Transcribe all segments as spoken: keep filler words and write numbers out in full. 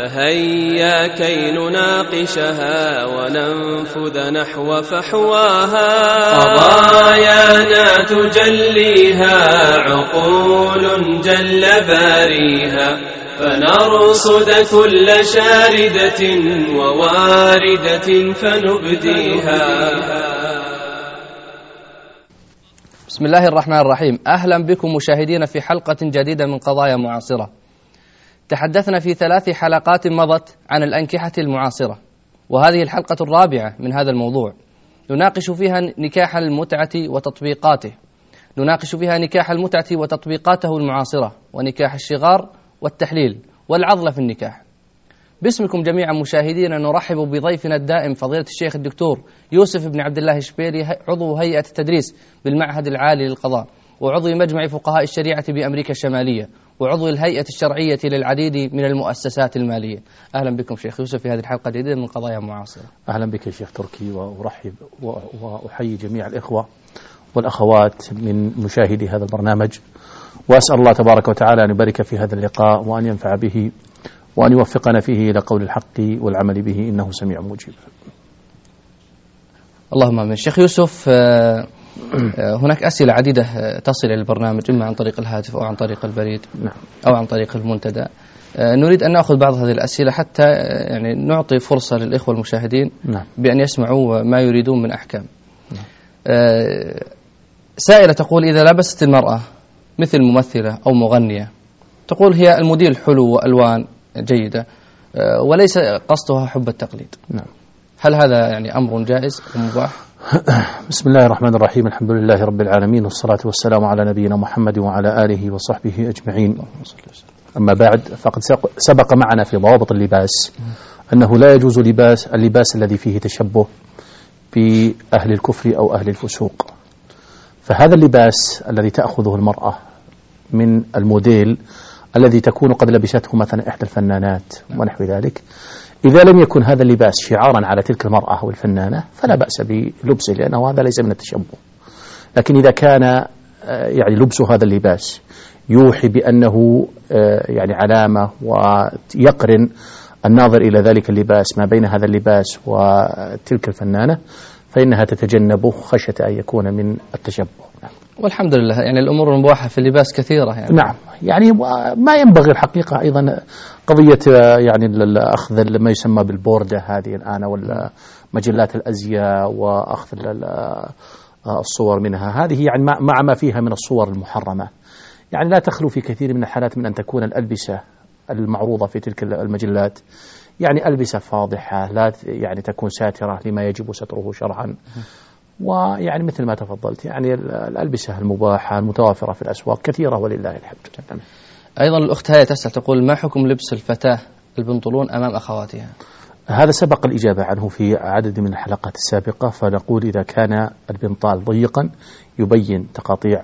فهيا كي نناقشها وننفذ نحو فحواها. قضايانا تجليها عقول جل باريها، فنرصد كل شاردة وواردة فنبديها. بسم الله الرحمن الرحيم. أهلا بكم مشاهدين في حلقة جديدة من قضايا معاصرة. تحدثنا في ثلاث حلقات مضت عن الأنكحة المعاصرة، وهذه الحلقة الرابعة من هذا الموضوع. نناقش فيها نكاح المتعة وتطبيقاته، نناقش فيها نكاح المتعة وتطبيقاته المعاصرة، ونكاح الشغار والتحليل والعضل في النكاح. باسمكم جميعا مشاهدينا نرحب بضيفنا الدائم فضيلة الشيخ الدكتور يوسف بن عبد الله الشبيلي، عضو هيئة التدريس بالمعهد العالي للقضاء، وعضو مجمع فقهاء الشريعة بأمريكا الشمالية، وعضو الهيئة الشرعية للعديد من المؤسسات المالية. أهلا بكم شيخ يوسف في هذه الحلقة الجديدة من قضايا معاصرة. أهلا بك يا شيخ تركي، وأرحب وأحيي جميع الإخوة والأخوات من مشاهدي هذا البرنامج، وأسأل الله تبارك وتعالى أن يبارك في هذا اللقاء وأن ينفع به وأن يوفقنا فيه إلى قول الحق والعمل به، إنه سميع مجيب. اللهم آمين. شيخ يوسف، هناك أسئلة عديدة تصل إلى البرنامج إما عن طريق الهاتف أو عن طريق البريد أو عن طريق المنتدى. نريد أن نأخذ بعض هذه الأسئلة حتى يعني نعطي فرصة للإخوة المشاهدين بأن يسمعوا ما يريدون من أحكام. سائلة تقول: إذا لبست المرأة مثل ممثلة أو مغنية، تقول هي الموديل حلو وألوان جيدة وليس قصدها حب التقليد، نعم، هل هذا يعني أمر جائز ومباح؟ بسم الله الرحمن الرحيم. الحمد لله رب العالمين، والصلاة والسلام على نبينا محمد وعلى آله وصحبه أجمعين. أما بعد، فقد سبق معنا في ضوابط اللباس أنه لا يجوز لباس اللباس الذي فيه تشبه بأهل الكفر أو أهل الفسوق. فهذا اللباس الذي تأخذه المرأة من الموديل الذي تكون قد لبسته مثلا إحدى الفنانات ونحو ذلك، إذا لم يكن هذا اللباس شعارا على تلك المرأة أو الفنانة فلا بأس بلبسه، لأنه هذا ليس من التشبه. لكن إذا كان يعني لبس هذا اللباس يوحي بأنه يعني علامة ويقرن الناظر إلى ذلك اللباس ما بين هذا اللباس وتلك الفنانة، فإنها تتجنبه خشية أن يكون من التشبه. والحمد لله يعني الأمور المباحة في اللباس كثيرة يعني. نعم، يعني ما ينبغي الحقيقة أيضا قضية يعني أخذ ما يسمى بالبوردة هذه الآن، ولا مجلات الأزياء، وأخذ الصور منها، هذه يعني مع ما فيها من الصور المحرمة، يعني لا تخلو في كثير من الحالات من أن تكون الألبسة المعروضة في تلك المجلات يعني ألبسة فاضحة، لا يعني تكون ساترة لما يجب ستره شرعا، ويعني مثل ما تفضلت يعني الألبسة المباحة المتوافرة في الأسواق كثيرة ولله الحمد. أيضا الأخت هاي تسأل تقول: ما حكم لبس الفتاة البنطلون أمام أخواتها؟ هذا سبق الإجابة عنه في عدد من الحلقات السابقة، فنقول إذا كان البنطال ضيقا يبين تقاطيع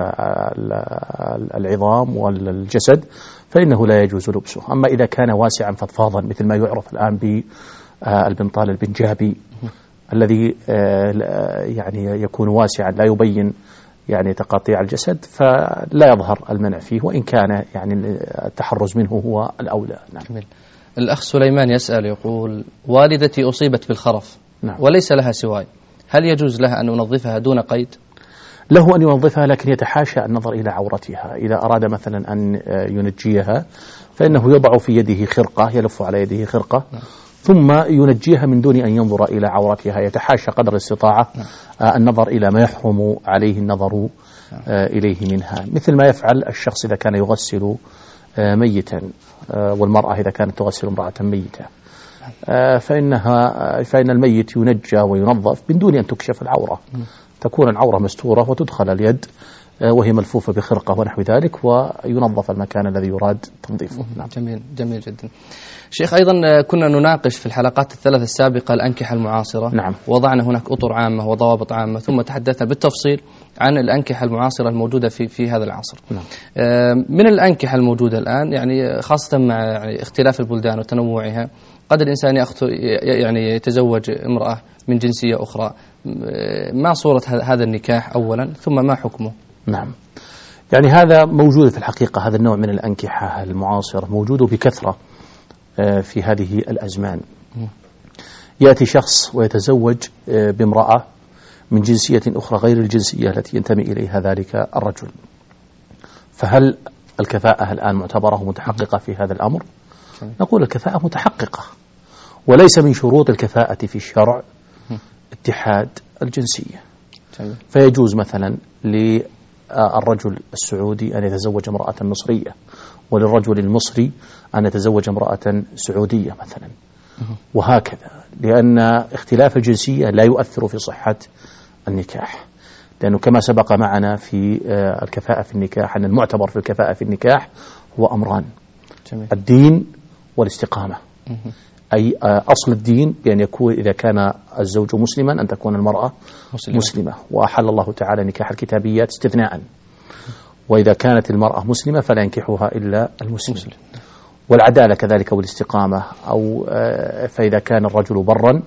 العظام والجسد فإنه لا يجوز لبسه. أما إذا كان واسعا فضفاضا مثل ما يعرف الآن بالبنطال البنجابي الذي يعني يكون واسعا لا يبين يعني تقاطيع الجسد، فلا يظهر المنع فيه، وإن كان يعني التحرز منه هو الأولى. نعم. الأخ سليمان يسأل يقول: والدتي أصيبت بالخرف، نعم، وليس لها سواي، هل يجوز لها أن أنظفها دون قيد؟ له أن ينظفها، لكن يتحاشى النظر إلى عورتها. إذا أراد مثلا أن ينجيها فإنه يضع في يده خرقة، يلف على يده خرقة، نعم، ثم ينجيها من دون أن ينظر إلى عورتها، يتحاشى قدر الاستطاعة النظر إلى ما يحرم عليه النظر إليه منها، مثل ما يفعل الشخص إذا كان يغسل ميتا، والمرأة إذا كانت تغسل امرأة ميتة، فإنها فإن الميت ينجى وينظف من دون أن تكشف العورة، تكون العورة مستورة وتدخل اليد وهي ملفوفة بخرقة ونحو ذلك، وينظف المكان الذي يراد تنظيفه. نعم. جميل جميل جدا. شيخ، أيضا كنا نناقش في الحلقات الثلاث السابقة الأنكحة المعاصرة، نعم، وضعنا هناك أطر عامة وضوابط عامة، ثم تحدثنا بالتفصيل عن الأنكحة المعاصرة الموجودة في في هذا العصر. نعم. من الأنكحة الموجودة الآن يعني خاصة مع يعني اختلاف البلدان وتنوعها، قد الإنسان يأخذ يعني يتزوج امرأة من جنسية أخرى، ما صورة هذا النكاح أولا، ثم ما حكمه؟ نعم، يعني هذا موجود في الحقيقة، هذا النوع من الأنكحة المعاصرة موجود بكثرة في هذه الأزمان. يأتي شخص ويتزوج بامرأة من جنسية أخرى غير الجنسية التي ينتمي إليها ذلك الرجل، فهل الكفاءة الآن معتبرة متحققة في هذا الأمر؟ نقول الكفاءة متحققة، وليس من شروط الكفاءة في الشرع اتحاد الجنسية. فيجوز مثلا للرجل السعودي أن يتزوج امرأة مصرية، وللرجل المصري أن يتزوج امرأة سعودية مثلا، وهكذا، لأن اختلاف الجنسية لا يؤثر في صحة النكاح، لأنه كما سبق معنا في الكفاءة في النكاح أن المعتبر في الكفاءة في النكاح هو أمران: الدين والاستقامة. أي أصل الدين بأن يكون إذا كان الزوج مسلما أن تكون المرأة مسلمة, مسلمة. وأحل الله تعالى نكاح الكتابيات استثناء، وإذا كانت المرأة مسلمة فلا ينكحها إلا المسلم. مسلم. والعدالة كذلك والاستقامة، أو فإذا كان الرجل برا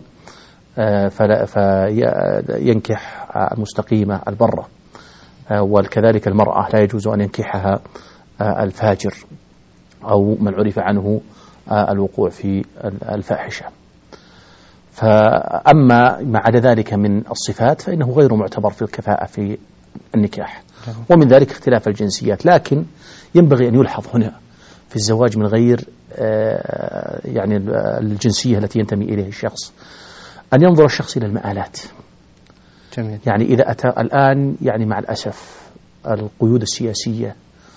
فينكح المستقيمة البرة، وكذلك المرأة لا يجوز أن ينكحها الفاجر أو من عرف عنه الوقوع في الفاحشة. فأما ما عدا ذلك من الصفات فإنه غير معتبر في الكفاءة في النكاح، ومن ذلك اختلاف الجنسيات. لكن ينبغي أن يلحظ هنا في الزواج من غير يعني الجنسية التي ينتمي إليه الشخص أن ينظر الشخص إلى المآلات. جميل. يعني إذا أتى الآن يعني مع الأسف القيود السياسية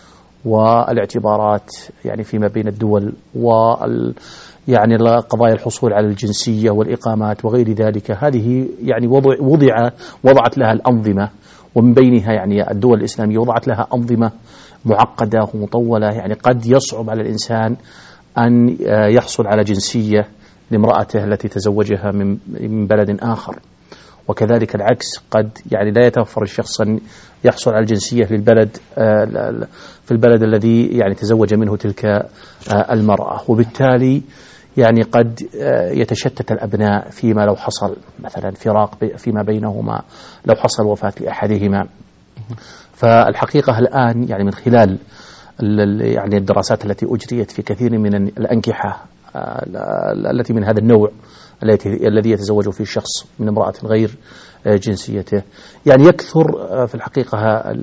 والاعتبارات يعني فيما بين الدول، وال يعني قضايا الحصول على الجنسية والإقامات وغير ذلك، هذه يعني وضع وضع وضعت لها الأنظمة، ومن بينها يعني الدول الإسلامية وضعت لها أنظمة معقدة ومطولة، يعني قد يصعب على الإنسان أن يحصل على جنسية لامرأته التي تزوجها من بلد آخر، وكذلك العكس قد يعني لا يتوفر الشخص أن يحصل على الجنسية للبلد في البلد الذي يعني تزوج منه تلك المرأة، وبالتالي يعني قد يتشتت الأبناء فيما لو حصل مثلا فراق فيما بينهما، لو حصل وفاة لأحدهما. فالحقيقة الآن يعني من خلال يعني الدراسات التي أجريت في كثير من الأنكحة التي من هذا النوع الذي يتزوج فيه الشخص من امرأة غير جنسيته، يعني يكثر في الحقيقة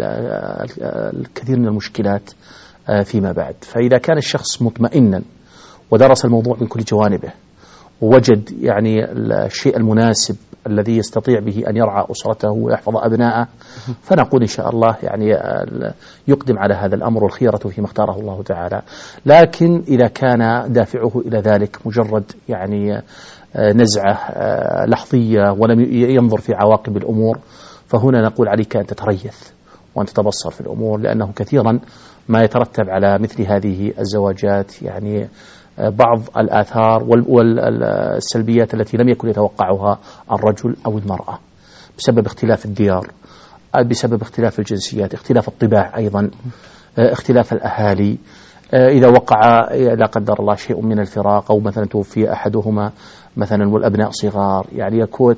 الكثير من المشكلات فيما بعد. فإذا كان الشخص مطمئنا ودرس الموضوع من كل جوانبه ووجد يعني الشيء المناسب الذي يستطيع به أن يرعى أسرته ويحفظ أبناءه، فنقول إن شاء الله يعني يقدم على هذا الأمر، والخيرة فيما اختاره الله تعالى. لكن إذا كان دافعه إلى ذلك مجرد يعني نزعة لحظية ولم ينظر في عواقب الأمور، فهنا نقول عليك أن تتريث وأن تتبصر في الأمور، لأنه كثيرا ما يترتب على مثل هذه الزواجات يعني بعض الآثار والسلبيات التي لم يكن يتوقعها الرجل أو المرأة بسبب اختلاف الديار، بسبب اختلاف الجنسيات، اختلاف الطباع أيضا، اختلاف الأهالي. إذا وقع لا قدر الله شيء من الفراق أو مثلا توفي أحدهما مثلا والأبناء صغار، يعني يكون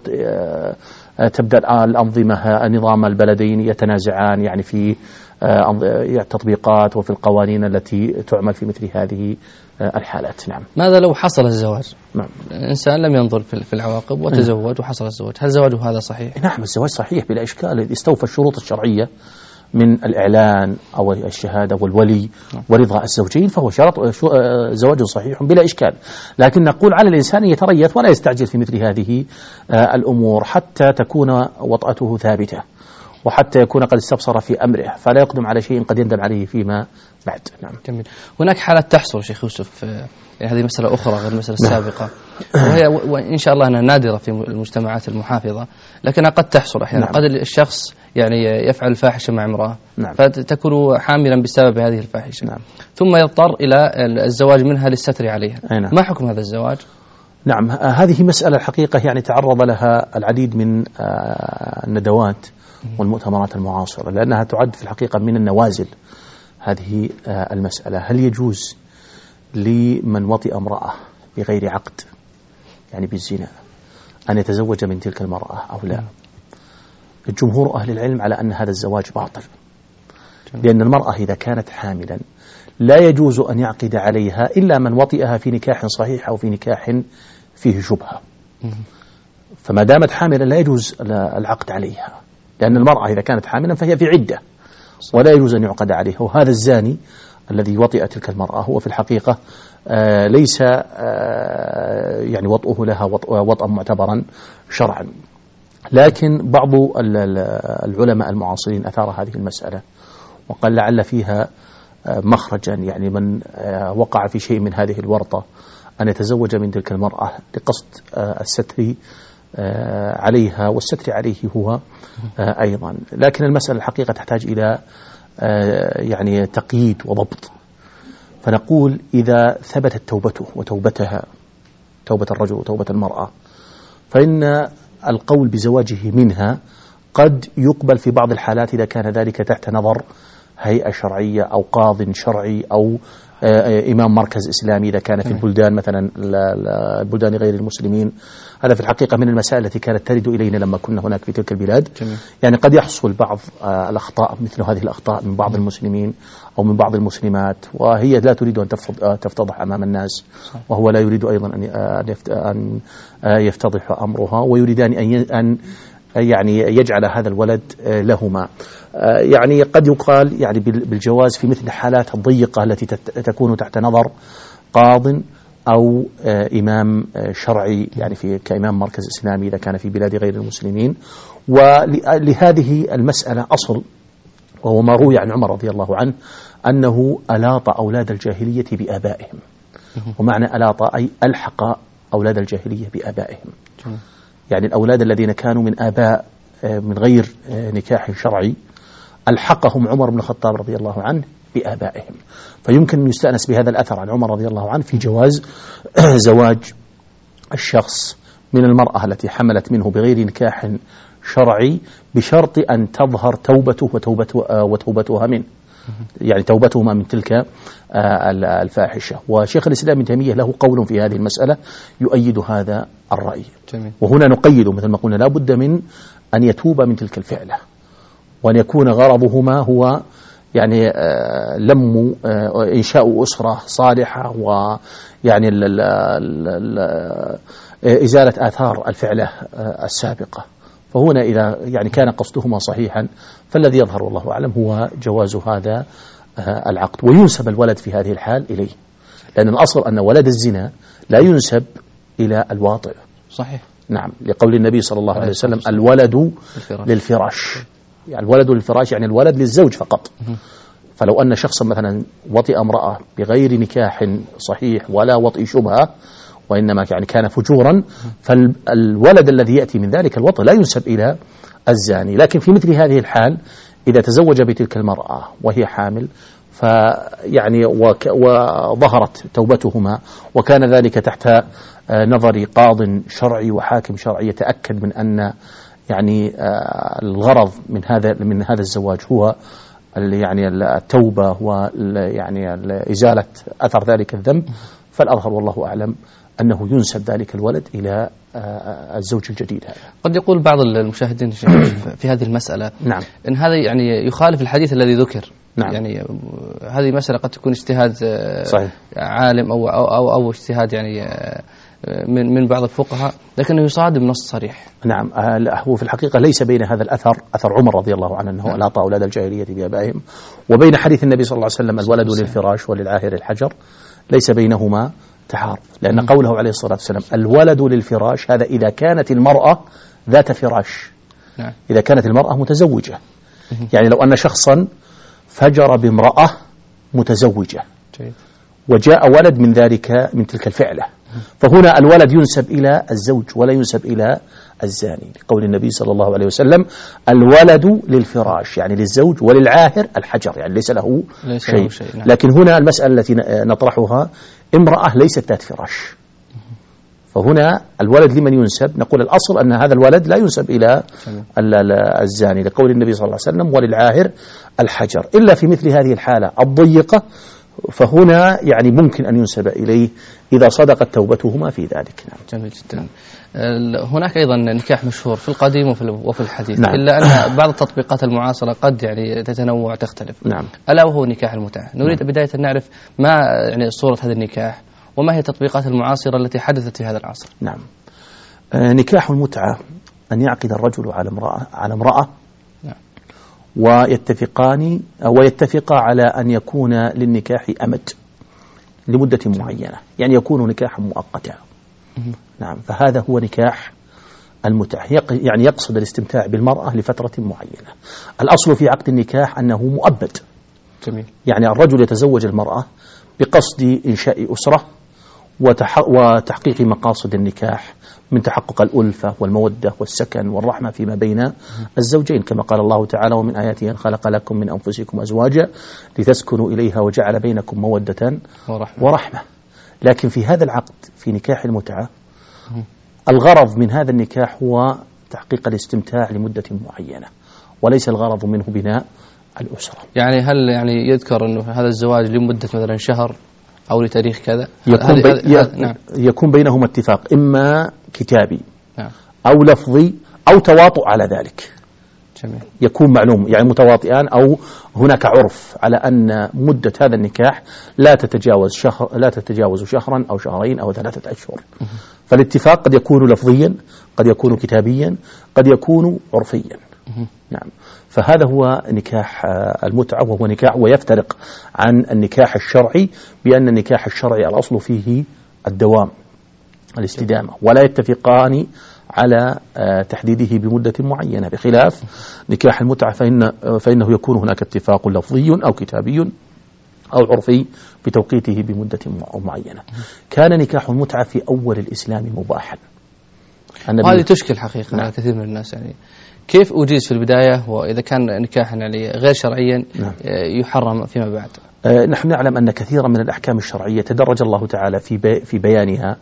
تبدأ الأنظمة نظام البلدين يتنازعان يعني في التطبيقات وفي القوانين التي تعمل في مثل هذه الحالات. نعم. ماذا لو حصل الزواج؟ نعم. الإنسان لم ينظر في العواقب وتزوج وحصل الزواج، هل زواجه هذا صحيح؟ نعم، الزواج صحيح بلا إشكال، استوفى الشروط الشرعية من الإعلان أو الشهادة والولي ورضا الزوجين، فهو شرط زواج صحيح بلا إشكال. لكن نقول على الإنسان يتريث ولا يستعجل في مثل هذه الأمور حتى تكون وطأته ثابتة، وحتى يكون قد استبصر في أمره، فلا يقدم على شيء قد يندم عليه فيما بعد. نعم. جميل. هناك حالات تحصل شيخ يوسف، يعني هذه مسألة أخرى غير المسألة السابقة، وهي وإن شاء الله أنها نادرة في المجتمعات المحافظة، لكنها قد تحصل أحيانا. نعم. قد الشخص يعني يفعل الفاحشة مع امرأة، نعم. فتكون حاملا بسبب هذه الفاحشة، نعم. ثم يضطر إلى الزواج منها للستر عليها. نعم. ما حكم هذا الزواج؟ نعم، هذه مسألة الحقيقة يعني تعرض لها العديد من الندوات والمؤتمرات المعاصرة، لأنها تعد في الحقيقة من النوازل هذه المسألة. هل يجوز لمن وطئ امرأة بغير عقد يعني بالزنا أن يتزوج من تلك المرأة أو لا؟ الجمهور أهل العلم على أن هذا الزواج باطل، لأن المرأة إذا كانت حاملا لا يجوز أن يعقد عليها إلا من وطئها في نكاح صحيح أو في نكاح فيه شبهة. فما دامت حاملا لا يجوز العقد عليها، لأن المرأة إذا كانت حاملا فهي في عدة ولا يجوز أن يعقد عليها. وهذا الزاني الذي وطئ تلك المرأة هو في الحقيقة آه ليس آه يعني وطئه لها وطئا معتبرا شرعا. لكن بعض العلماء المعاصرين أثار هذه المسألة وقال لعل فيها آه مخرجا، يعني من آه وقع في شيء من هذه الورطة أن يتزوج من تلك المرأة لقصد آه الستر آه عليها والستر عليه هو آه أيضا. لكن المسألة الحقيقة تحتاج إلى آه يعني تقييد وضبط. فنقول إذا ثبتت توبته وتوبتها، توبة الرجل وتوبة المرأة، فإن القول بزواجه منها قد يقبل في بعض الحالات إذا كان ذلك تحت نظر هيئة شرعية أو قاض شرعي أو إمام مركز إسلامي إذا كان في البلدان مثلا البلدان غير المسلمين. هذا في الحقيقة من المسائل التي كانت ترد إلينا لما كنا هناك في تلك البلاد. جميل. يعني قد يحصل بعض الأخطاء مثل هذه الأخطاء من بعض المسلمين أو من بعض المسلمات، وهي لا تريد أن تفتضح أمام الناس، وهو لا يريد أيضا أن يفتضح أمرها، ويريدان أن يعني يجعل هذا الولد لهما. يعني قد يقال يعني بالجواز في مثل الحالات الضيقة التي تكون تحت نظر قاض أو إمام شرعي، يعني في كإمام مركز إسلامي إذا كان في بلاد غير المسلمين. ولهذه المسألة أصل، وهو ما روي عن عمر رضي الله عنه أنه ألاط أولاد الجاهلية بآبائهم. ومعنى ألاط أي ألحق أولاد الجاهلية بآبائهم، يعني الأولاد الذين كانوا من آباء من غير نكاح شرعي ألحقهم عمر بن الخطاب رضي الله عنه بآبائهم. فيمكن أن يستأنس بهذا الأثر عن عمر رضي الله عنه في جواز زواج الشخص من المرأة التي حملت منه بغير نكاح شرعي بشرط أن تظهر توبته وتوبته وتوبتها منه، يعني توبتهما من تلك الفاحشة. وشيخ الإسلام ابن تيمية له قول في هذه المسألة يؤيد هذا الرأي. جميل. وهنا نقيد مثل ما قلنا لا بد من أن يتوب من تلك الفعلة، وأن يكون غرضهما هو يعني آه لم آه إنشاء أسرة صالحة، ويعني ال ال ال ال إزالة آثار الفعلة آه السابقة. فهنا إذا يعني كان قصدهما صحيحا فالذي يظهر والله أعلم هو جواز هذا آه العقد، وينسب الولد في هذه الحال إليه، لأن الأصل أن ولد الزنا لا ينسب إلى الواطئ. صحيح. نعم، لقول النبي صلى الله عليه وسلم الولد للفراش، يعني الولد للفراش يعني الولد للزوج فقط. فلو أن شخصا مثلا وطئ امرأة بغير نكاح صحيح ولا وطئ شبهة، وإنما يعني كان فجورا، فالولد الذي يأتي من ذلك الوطئ لا ينسب إلى الزاني. لكن في مثل هذه الحال إذا تزوج بتلك المرأة وهي حامل فيعني وظهرت توبتهما وكان ذلك تحت نظر قاض شرعي وحاكم شرعي يتأكد من أن يعني الغرض من هذا من هذا الزواج هو يعني التوبة ويعني إزالة أثر ذلك الذنب، فالأظهر والله أعلم أنه ينسب ذلك الولد إلى الزوج الجديد هذا. قد يقول بعض المشاهدين في هذه المسألة نعم إن هذا يعني يخالف الحديث الذي ذكر. نعم. يعني هذه مسألة قد تكون اجتهاد صحيح. عالم أو أو أو, أو اجتهاد يعني من من بعض الفقهاء، لكنه يصادم نص صريح. نعم، هو في الحقيقة ليس بين هذا الأثر أثر عمر رضي الله عنه أنه ألاط أولاد الجاهلية بآبائهم، وبين حديث النبي صلى الله عليه وسلم الولد للفراش وللعاهر الحجر، ليس بينهما تعارض، لأن م. قوله عليه الصلاة والسلام الولد للفراش هذا إذا كانت المرأة ذات فراش. نعم. إذا كانت المرأة متزوجة، م. يعني لو أن شخصا فجر بامرأة متزوجة جيد. وجاء ولد من ذلك من تلك الفعلة، فهنا الولد ينسب إلى الزوج ولا ينسب إلى الزاني، لقول النبي صلى الله عليه وسلم الولد للفراش يعني للزوج وللعاهر الحجر يعني ليس له ليس شيء, له شيء. نعم. لكن هنا المسألة التي نطرحها امرأة ليست ذات فراش، فهنا الولد لمن ينسب؟ نقول الأصل أن هذا الولد لا ينسب إلى الزاني، لقول النبي صلى الله عليه وسلم وللعاهر الحجر، إلا في مثل هذه الحالة الضيقة فهنا يعني ممكن أن ينسب إليه إذا صدقت توبتهما في ذلك. نعم. جميل جدا. هناك أيضا نكاح مشهور في القديم وفي الحديث. نعم. إلا أن بعض التطبيقات المعاصرة قد يعني تتنوع وتختلف. نعم. ألا وهو نكاح المتعة. نريد نعم. بداية أن نعرف ما يعني صورة هذا النكاح وما هي التطبيقات المعاصرة التي حدثت في هذا العصر. نعم. آه نكاح المتعة أن يعقد الرجل على امرأة على امرأة نعم. ويتفقان ويتفقا على أن يكون للنكاح أمد لمدة معينة، يعني يكون نكاحا مؤقتا. نعم. فهذا هو نكاح المتعة، يعني يقصد الاستمتاع بالمرأة لفترة معينة. الأصل في عقد النكاح أنه مؤبد. جميل. يعني الرجل يتزوج المرأة بقصد إنشاء أسرة وتحقيق مقاصد النكاح من تحقق الألفة والمودة والسكن والرحمة فيما بين الزوجين، كما قال الله تعالى: ومن آياته أن خلق لكم من أنفسكم أزواجا لتسكنوا إليها وجعل بينكم مودة ورحمة. ورحمة. لكن في هذا العقد في نكاح المتعة الغرض من هذا النكاح هو تحقيق الاستمتاع لمدة معينة، وليس الغرض منه بناء الأسرة. يعني هل يعني يذكر أنه هذا الزواج لمدة مثلا شهر أو لتاريخ كذا؟ يكون, بي ي... نعم. يكون بينهما اتفاق إما كتابي نعم. أو لفظي أو تواطؤ على ذلك. جميل. يكون معلوم، يعني متواطئان، أو هناك عرف على أن مدة هذا النكاح لا تتجاوز شهر لا تتجاوز شهرا أو شهرين أو ثلاثة أشهر. مه. فالاتفاق قد يكون لفظيا، قد يكون كتابيا، قد يكون عرفيا. مه. نعم. فهذا هو نكاح المتعة، وهو نكاح ويفترق عن النكاح الشرعي بأن النكاح الشرعي الأصل فيه الدوام الاستدامة، ولا يتفقان على تحديده بمدة معينة، بخلاف نكاح المتعة فإن فإنه يكون هناك اتفاق لفظي أو كتابي أو عرفي بتوقيته بمدة معينة. كان نكاح المتعة في أول الإسلام مباحا. هذه تشكل حقيقة على كثير من الناس، يعني كيف أجيز في البداية وإذا كان نكاحا يعني غير شرعيا يحرم فيما بعد؟ آه نحن نعلم أن كثيرا من الأحكام الشرعية تدرج الله تعالى في بي في بيانها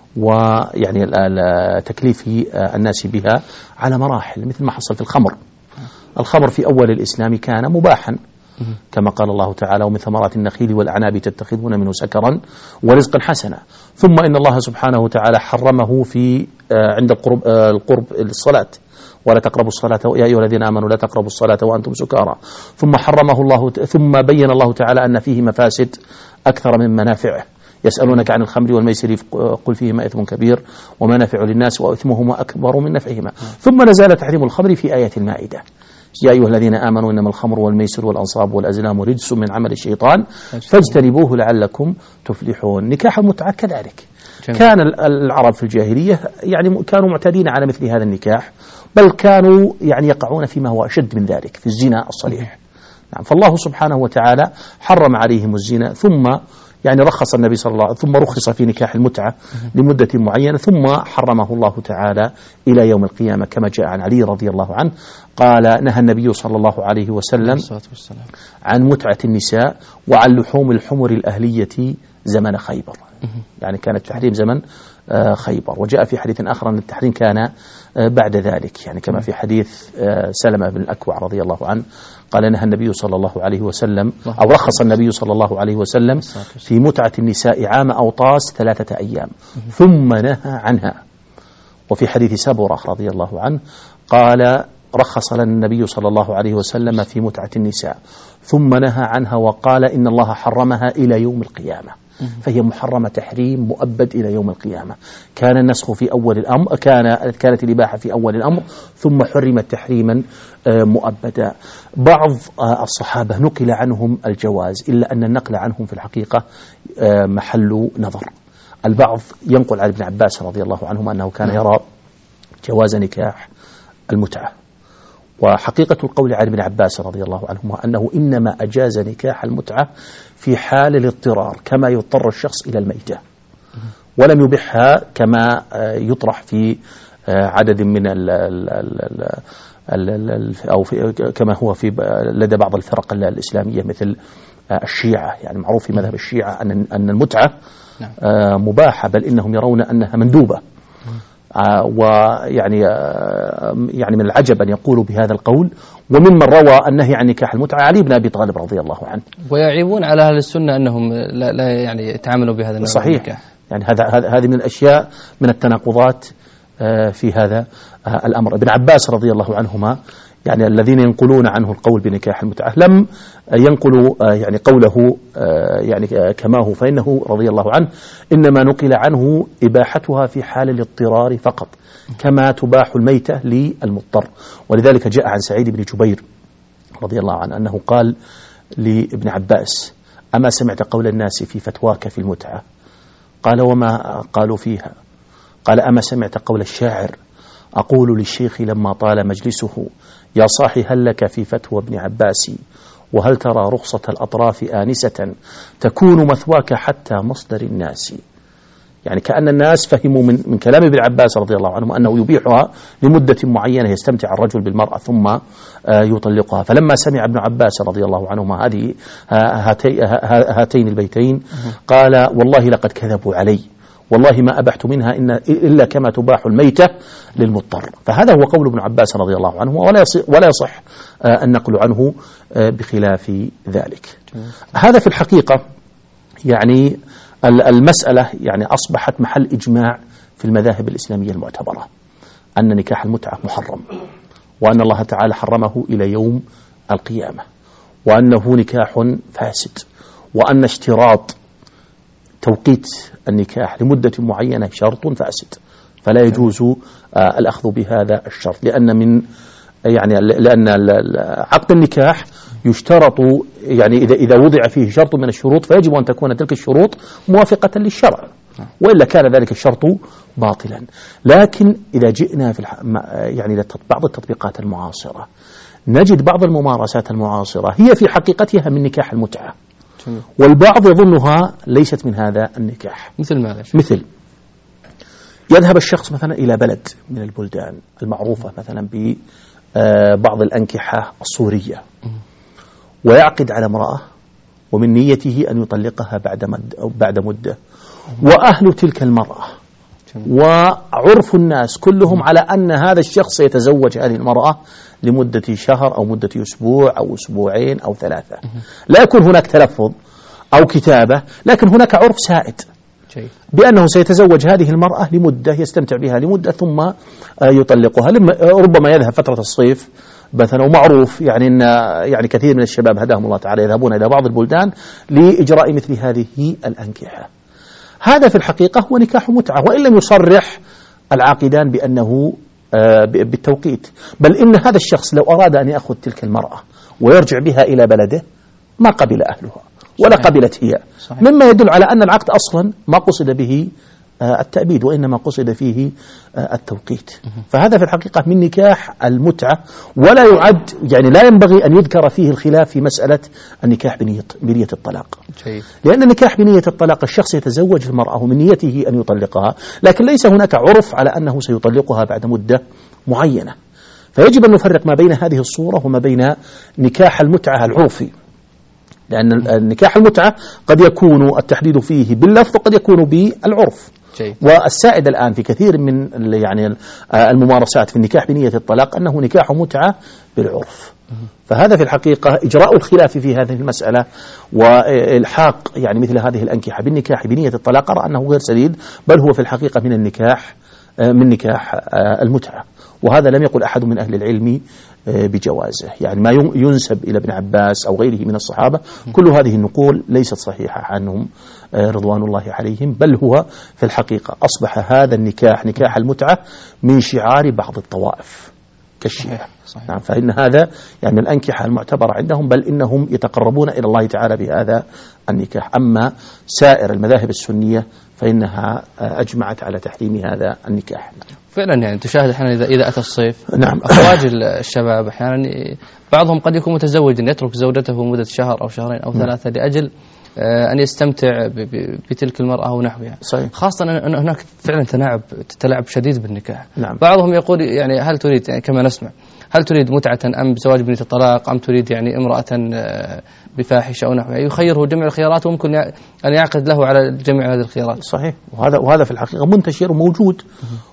ويعني تكليف الناس بها على مراحل، مثل ما حصل في الخمر. الخمر في أول الإسلام كان مباحا، كما قال الله تعالى: ومن ثمرات النخيل والأعناب تتخذون منه سكرا ورزقا حسنا. ثم إن الله سبحانه وتعالى حرمه في عند القرب القرب الصلاة: ولا تقربوا الصلاة يا أيها الذين آمنوا لا تقربوا الصلاة وأنتم سكارى. ثم حرمه الله، ثم بين الله تعالى أن فيه مفاسد أكثر من منافعه. يسألونك عن الخمر والميسر قل فيهما إثم كبير ومنافع للناس وإثمهما أكبر من نفعهما. ثم نزل تحريم الخمر في آية المائدة: يا أيها الذين آمنوا إنما الخمر والميسر والأنصاب والأزلام رجس من عمل الشيطان فاجتنبوه لعلكم تفلحون. نكاح المتعة كذلك. جميل. كان العرب في الجاهلية يعني كانوا معتادين على مثل هذا النكاح، بل كانوا يعني يقعون فيما هو أشد من ذلك في الزنا الصريح. نعم. فالله سبحانه وتعالى حرم عليهم الزنا، ثم يعني رخص النبي صلى الله عليه وسلم، ثم رخص في نكاح المتعة لمدة معينة، ثم حرمه الله تعالى إلى يوم القيامة، كما جاء عن علي رضي الله عنه قال: نهى النبي صلى الله عليه وسلم عن متعة النساء وعن لحوم الحمر الأهلية زمن خيبر. يعني كان التحريم زمن خيبر. وجاء في حديث آخر أن التحريم كان بعد ذلك، يعني كما في حديث سلمة بن الأكوع رضي الله عنه قال: نهى النبي صلى الله عليه وسلم أو رخص النبي صلى الله عليه وسلم في متعة النساء عام أوطاس ثلاثة أيام ثم نهى عنها. وفي حديث سبرة رضي الله عنه قال: رخص لنا النبي صلى الله عليه وسلم في متعة النساء ثم نهى عنها وقال: إن الله حرمها إلى يوم القيامة. فهي محرمة تحريم مؤبد إلى يوم القيامة. كان النسخ في أول الأمر، كان كانت الإباحة في أول الأمر، ثم حرمت تحريما مؤبدا. بعض الصحابة نقل عنهم الجواز، إلا أن النقل عنهم في الحقيقة محل نظر. البعض ينقل عن ابن عباس رضي الله عنهما أنه كان يرى جواز نكاح المتعة، وحقيقة القول عن ابن عباس رضي الله عنهما أنه إنما أجاز نكاح المتعة في حال الاضطرار، كما يضطر الشخص إلى الميتة، ولم يبحها كما يطرح في عدد من ال ال ال ال ال أو في كما هو في لدى بعض الفرق الإسلامية مثل الشيعة. يعني معروف في مذهب الشيعة أن أن المتعة مباحة، بل إنهم يرون أنها مندوبة. ويعني يعني من العجب أن يقولوا بهذا القول. وممن روى النهي عن نكاح المتعة علي بن أبي طالب رضي الله عنه. ويعيبون على أهل السنة أنهم لا, لا يعني يتعاملوا بهذا النوع. صحيح. يعني هذا هذه من الأشياء من التناقضات في هذا الأمر. ابن عباس رضي الله عنهما يعني الذين ينقلون عنه القول بنكاح المتعة لم ينقلوا يعني قوله يعني كما هو، فإنه رضي الله عنه إنما نقل عنه إباحتها في حال الاضطرار فقط، كما تباح الميتة للمضطر. ولذلك جاء عن سعيد بن جبير رضي الله عنه أنه قال لابن عباس: أما سمعت قول الناس في فتواك في المتعة؟ قال: وما قالوا فيها؟ قال: أما سمعت قول الشاعر: أقول للشيخ لما طال مجلسه يا صاحي هل لك في فتوى ابن عباس، وهل ترى رخصة الأطراف آنسة تكون مثواك حتى مصدر الناس. يعني كأن الناس فهموا من, من كلام ابن عباس رضي الله عنه أنه يبيحها لمدة معينة يستمتع الرجل بالمرأة ثم يطلقها. فلما سمع ابن عباس رضي الله عنهما هذه هاتين البيتين قال: والله لقد كذبوا علي، والله ما أبحت منها إن إلا كما تباح الميتة للمضطر. فهذا هو قول ابن عباس رضي الله عنه، ولا يصح النقل عنه بخلاف ذلك. هذا في الحقيقة يعني المسألة يعني أصبحت محل إجماع في المذاهب الإسلامية المعتبرة أن نكاح المتعة محرم، وأن الله تعالى حرمه إلى يوم القيامة، وأنه نكاح فاسد، وأن اشتراط توقيت النكاح لمدة معينة شرط فاسد، فلا يجوز آه الأخذ بهذا الشرط، لأن من يعني لأن عقد النكاح يشترط يعني إذا إذا وضع فيه شرط من الشروط فيجب أن تكون تلك الشروط موافقة للشرع، وإلا كان ذلك الشرط باطلا. لكن إذا جئنا في الح... يعني بعض التطبيقات المعاصرة نجد بعض الممارسات المعاصرة هي في حقيقتها من نكاح المتعة، والبعض يظنها ليست من هذا النكاح. مثل ماذا؟ مثل يذهب الشخص مثلا إلى بلد من البلدان المعروفة مثلا ببعض الأنكحة الصورية، ويعقد على امرأة ومن نيته أن يطلقها بعد مد أو بعد مدة، وأهل تلك المرأة وعرف الناس كلهم على أن هذا الشخص سيتزوج هذه المرأة لمدة شهر أو مدة أسبوع أو أسبوعين أو ثلاثة. لا يكون هناك تلفظ أو كتابة، لكن هناك عرف سائد بأنه سيتزوج هذه المرأة لمدة يستمتع بها لمدة ثم يطلقها. ربما يذهب فترة الصيف مثلا، ومعروف يعني أن يعني كثير من الشباب هداهم الله تعالى يذهبون إلى بعض البلدان لإجراء مثل هذه الأنكحة. هذا في الحقيقة هو نكاح متعة، وإن لم يصرح العاقدان بأنه بالتوقيت، بل إن هذا الشخص لو أراد أن يأخذ تلك المرأة ويرجع بها إلى بلده ما قبل أهلها ولا قبلت هي، مما يدل على أن العقد أصلا ما قصد به التأبيد، وإنما قصد فيه التوقيت. فهذا في الحقيقة من نكاح المتعة، ولا يعد يعني لا ينبغي أن يذكر فيه الخلاف في مسألة النكاح بنية, بنية الطلاق، لأن النكاح بنية الطلاق الشخص يتزوج المرأة من نيته أن يطلقها، لكن ليس هناك عرف على أنه سيطلقها بعد مدة معينة. فيجب أن نفرق ما بين هذه الصورة وما بين نكاح المتعة العرفي، لأن النكاح المتعة قد يكون التحديد فيه باللفظ وقد يكون بالعرف. جيد. والسائد الآن في كثير من يعني الممارسات في النكاح بنية الطلاق أنه نكاح متعة بالعرف. فهذا في الحقيقة إجراء الخلاف في هذه المسألة والحاق يعني مثل هذه الأنكحة بالنكاح بنية الطلاق أرى أنه غير سديد، بل هو في الحقيقة من النكاح من نكاح المتعة، وهذا لم يقل أحد من أهل العلم بجوازه. يعني ما ينسب إلى ابن عباس أو غيره من الصحابة كل هذه النقول ليست صحيحة عنهم رضوان الله عليهم، بل هو في الحقيقة أصبح هذا النكاح نكاح المتعة من شعار بعض الطوائف كالشيعة. نعم، فإن هذا يعني الأنكحة المعتبرة عندهم، بل إنهم يتقربون إلى الله تعالى بهذا النكاح. أما سائر المذاهب السنية فإنها أجمعت على تحريم هذا النكاح. فعلا يعني تشاهد أحيانا إذا إذا أتى الصيف نعم أفواج الشباب أحيانا بعضهم قد يكون متزوجا يترك زوجته مدة شهر أو شهرين أو ثلاثة لأجل أن يستمتع بتلك المرأة ونحوها. صحيح. خاصة أن هناك فعلا تلاعب تلاعب شديد بالنكاح. نعم. بعضهم يقول يعني هل تريد يعني كما نسمع هل تريد متعة أم بزواج بنية الطلاق أم تريد يعني امرأة بفاحشة أو نحوها، يخيره جميع الخيارات وممكن أن يعقد له على جميع هذه الخيارات. صحيح. وهذا وهذا في الحقيقة منتشر وموجود،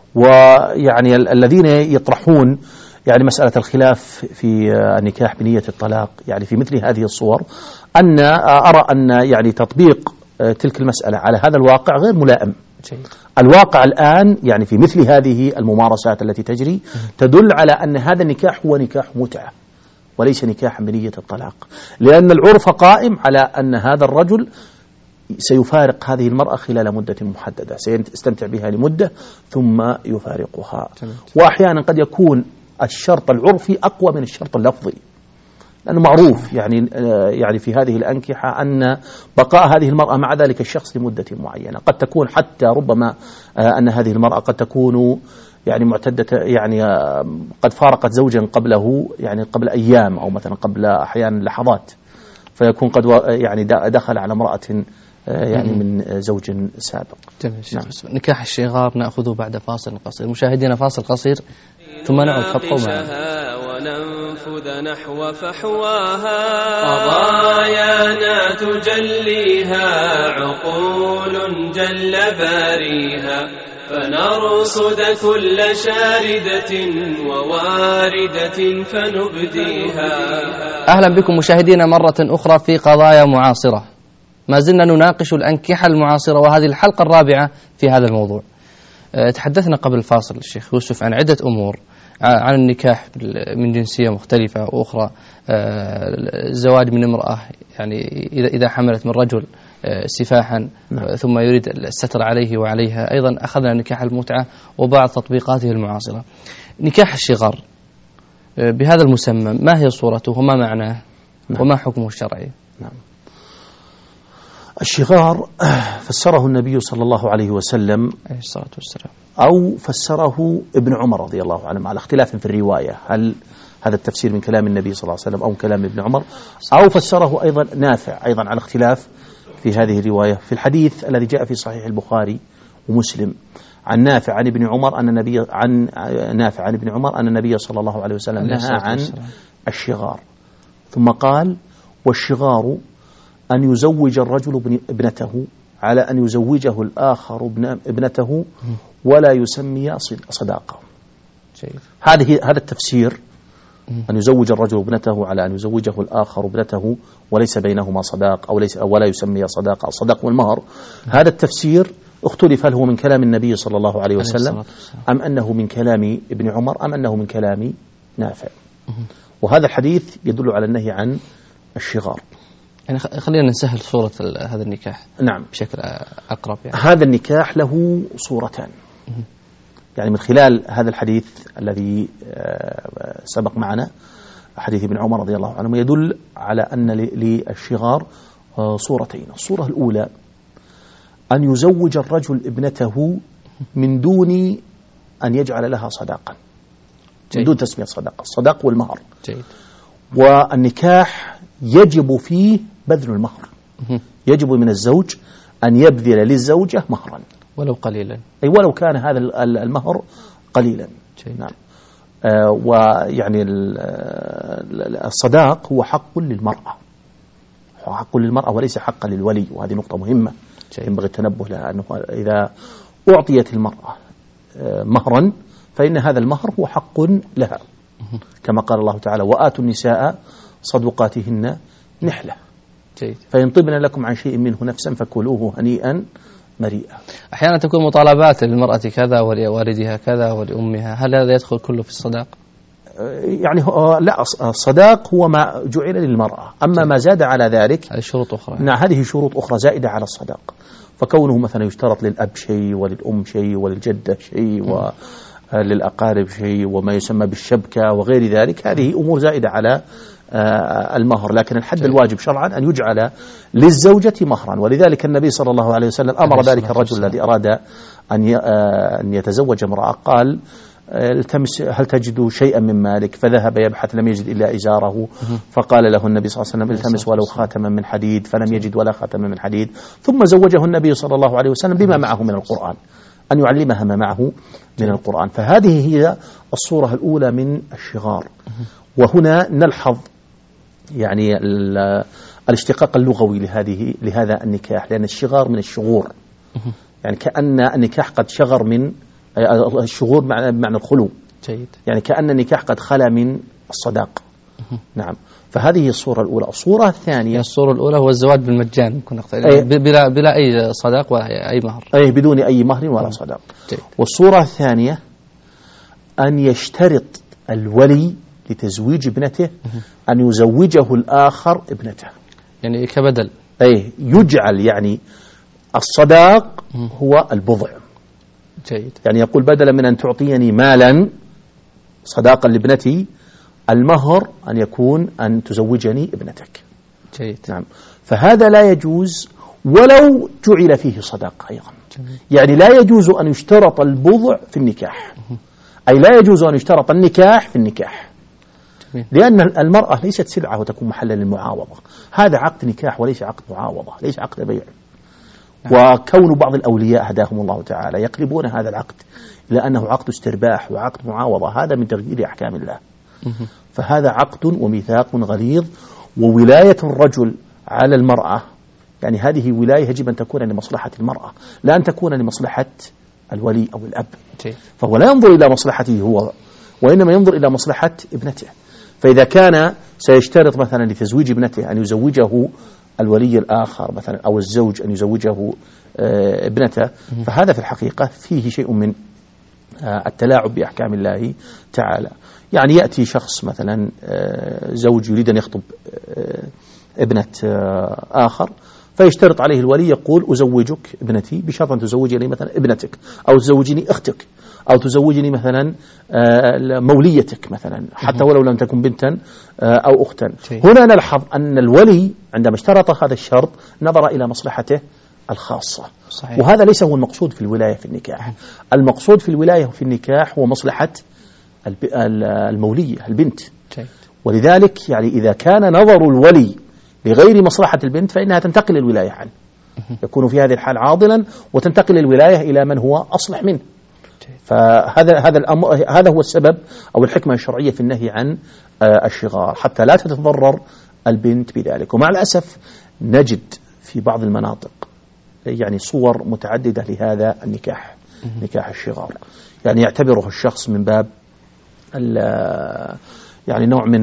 ويعني الذين يطرحون يعني مسألة الخلاف في النكاح بنية الطلاق يعني في مثل هذه الصور، أن أرى أن يعني تطبيق تلك المسألة على هذا الواقع غير ملائم. الواقع الآن يعني في مثل هذه الممارسات التي تجري تدل على أن هذا النكاح هو نكاح متعة وليس نكاح بنية الطلاق، لأن العرف قائم على أن هذا الرجل سيفارق هذه المرأة خلال مدة محددة، سيستمتع بها لمدة ثم يفارقها. وأحيانا قد يكون الشرط العرفي أقوى من الشرط اللفظي، لأنه معروف يعني يعني في هذه الأنكحة أن بقاء هذه المرأة مع ذلك الشخص لمدة معينة، قد تكون حتى ربما أن هذه المرأة قد تكون يعني معتدة يعني قد فارقت زوجا قبله يعني قبل أيام أو مثلا قبل أحيانا لحظات، فيكون قد يعني دخل على امرأة يعني من زوج سابق. نعم. نكاح الشغار نأخذه بعد فاصل قصير. مشاهدينا فاصل قصير ثم نعود، فابقوا معنا. وننفذ نحو فحواها قضايانا تجليها عقول جل باريها، فنرصد كل شاردة وواردة فنبديها. أهلا بكم مشاهدينا مرة أخرى في قضايا معاصرة، ما زلنا نناقش الأنكحة المعاصرة، وهذه الحلقة الرابعة في هذا الموضوع. تحدثنا قبل الفاصل الشيخ يوسف عن عدة أمور، عن النكاح من جنسية مختلفة وأخرى، الزواج من امرأة يعني إذا حملت من رجل سفاحا ثم يريد الستر عليه وعليها، أيضا أخذنا نكاح المتعة وبعض تطبيقاته المعاصرة. نكاح الشغار بهذا المسمى ما هي صورته وما معناه وما حكمه الشرعي؟ نعم. الشغار فسره النبي صلى الله عليه وسلم عليه الصلاة والسلام، أو فسره ابن عمر رضي الله عنه على اختلاف في الرواية، هل هذا التفسير من كلام النبي صلى الله عليه وسلم أو كلام ابن عمر، أو فسره أيضا نافع أيضا على اختلاف في هذه الرواية. في الحديث الذي جاء في صحيح البخاري ومسلم عن نافع عن ابن عمر أن النبي عن نافع عن ابن عمر أن النبي صلى الله عليه وسلم نهى عن الشغار، ثم قال: والشغار أن يزوج الرجل ابنته على أن يزوجه الآخر ابنته ولا يسمي صداقة. هذه هذا التفسير، أن يزوج الرجل ابنته على أن يزوجه الآخر ابنته وليس بينهما صداق أو ليس ولا يسمي صداقة، الصداق والمهر. هذا التفسير اختلف هل هو من كلام النبي صلى الله عليه وسلم أم أنه من كلام ابن عمر أم أنه من كلام نافع. وهذا الحديث يدل على النهي عن الشغار. يعني خلينا نسهل صورة هذا النكاح نعم بشكل أقرب. يعني هذا النكاح له صورتان، يعني من خلال هذا الحديث الذي سبق معنا حديث ابن عمر رضي الله عنه يدل على أن للشغار صورتين. الصورة الأولى أن يزوج الرجل ابنته من دون أن يجعل لها صداقا، من دون تسمية صداقة، الصداق والمهر. جيد. والنكاح يجب فيه بذل المهر، يجب من الزوج أن يبذل للزوجة مهرا ولو قليلا، أي ولو كان هذا المهر قليلا. نعم. آه ويعني الصداق هو حق للمرأة، هو حق للمرأة وليس حقا للولي، وهذه نقطة مهمة ينبغي التنبه لها، أنه إذا أعطيت المرأة آه مهرا فإن هذا المهر هو حق لها، كما قال الله تعالى: وآتوا النساء صدقاتهن نحلة، فإن طبن لكم عن شيء منه نفسا فكلوه هنيئا مريئا. أحيانا تكون مطالبات للمرأة كذا ولوالدها كذا ولأمها، هل هذا يدخل كله في الصداق؟ يعني لا، الصداق هو ما جعل للمرأة، أما ما زاد على ذلك هذه شروط أخرى. نعم، هذه شروط أخرى زائدة على الصداق، فكونه مثلا يشترط للأب شيء وللأم شيء وللجدة شيء وللأقارب شيء وما يسمى بالشبكة وغير ذلك، هذه أمور زائدة على المهر، لكن الحد الواجب شرعا أن يجعل للزوجة مهرا. ولذلك النبي صلى الله عليه وسلم أمر ذلك الرجل الذي أراد أن يتزوج امرأة، قال: التمس هل تجد شيئا من مالك؟ فذهب يبحث لم يجد إلا إزاره، فقال له النبي صلى الله عليه وسلم: التمس ولو خاتما من حديد، فلم يجد ولا خاتما من حديد. ثم زوجه النبي صلى الله عليه وسلم بما معه من القرآن، أن يعلمها ما معه من القرآن. فهذه هي الصورة الأولى من الشغار. وهنا نلحظ يعني الاشتقاق اللغوي لهذه لهذا النكاح، لأن الشغار من الشغور، يعني كأن النكاح قد شغر من الشغور بمعنى, بمعنى الخلو. جيد. يعني كأن النكاح قد خلا من الصداق. نعم. فهذه الصورة الأولى. الصورة الثانية، الصورة الأولى هو الزواج بالمجان، ممكن أي بلا بلا أي صداق ولا أي مهر، أي بدون أي مهر ولا صداق. جيد. والصورة الثانية أن يشترط الولي لتزويج ابنته أن يزوجه الآخر ابنته، يعني كبدل. أي يجعل يعني الصداق هو البضع. جيد. يعني يقول بدلا من أن تعطيني مالا صداقا لابنتي، المهر أن يكون أن تزوجني ابنتك. جيد. نعم. فهذا لا يجوز ولو جعل فيه صداقة أيضا. جميل. يعني لا يجوز أن يشترط البضع في النكاح، أي لا يجوز أن يشترط النكاح في النكاح. جميل. لأن المرأة ليست سلعة وتكون محلا للمعاوضة، هذا عقد نكاح وليس عقد معاوضة، ليس عقد بيع. نعم. وكون بعض الأولياء هداهم الله تعالى يقلبون هذا العقد إلى أنه عقد استرباح وعقد معاوضة، هذا من تغيير أحكام الله. فهذا عقد وميثاق غليظ، وولاية الرجل على المرأة يعني هذه ولاية يجب أن تكون لمصلحة المرأة، لا أن تكون لمصلحة الولي أو الأب. فهو لا ينظر إلى مصلحته هو، وإنما ينظر إلى مصلحة ابنته. فإذا كان سيشترط مثلا لتزويج ابنته أن يزوجه الولي الآخر مثلا أو الزوج أن يزوجه ابنته، فهذا في الحقيقة فيه شيء من التلاعب بأحكام الله تعالى. يعني يأتي شخص مثلا زوج يريد أن يخطب ابنة آخر، فيشترط عليه الولي يقول أزوجك ابنتي بشرط أن تزوجني مثلا ابنتك، أو تزوجني أختك، أو تزوجني مثلا موليتك مثلا، حتى ولو لم تكن بنتا أو أختا. هنا نلحظ أن الولي عندما اشترط هذا الشرط نظر إلى مصلحته الخاصة. صحيح. وهذا ليس هو المقصود في الولاية في النكاح. المقصود في الولاية في النكاح هو مصلحة المولية البنت. جيد. ولذلك يعني إذا كان نظر الولي لغير مصلحة البنت فإنها تنتقل الولاية عنه، يكون في هذه الحال عاضلا وتنتقل الولاية إلى من هو أصلح منه. فهذا هذا الأمر هذا هو السبب أو الحكمة الشرعية في النهي عن الشغار، حتى لا تتضرر البنت بذلك. ومع الأسف نجد في بعض المناطق يعني صور متعددة لهذا النكاح، نكاح الشغار. يعني يعتبره الشخص من باب يعني نوع من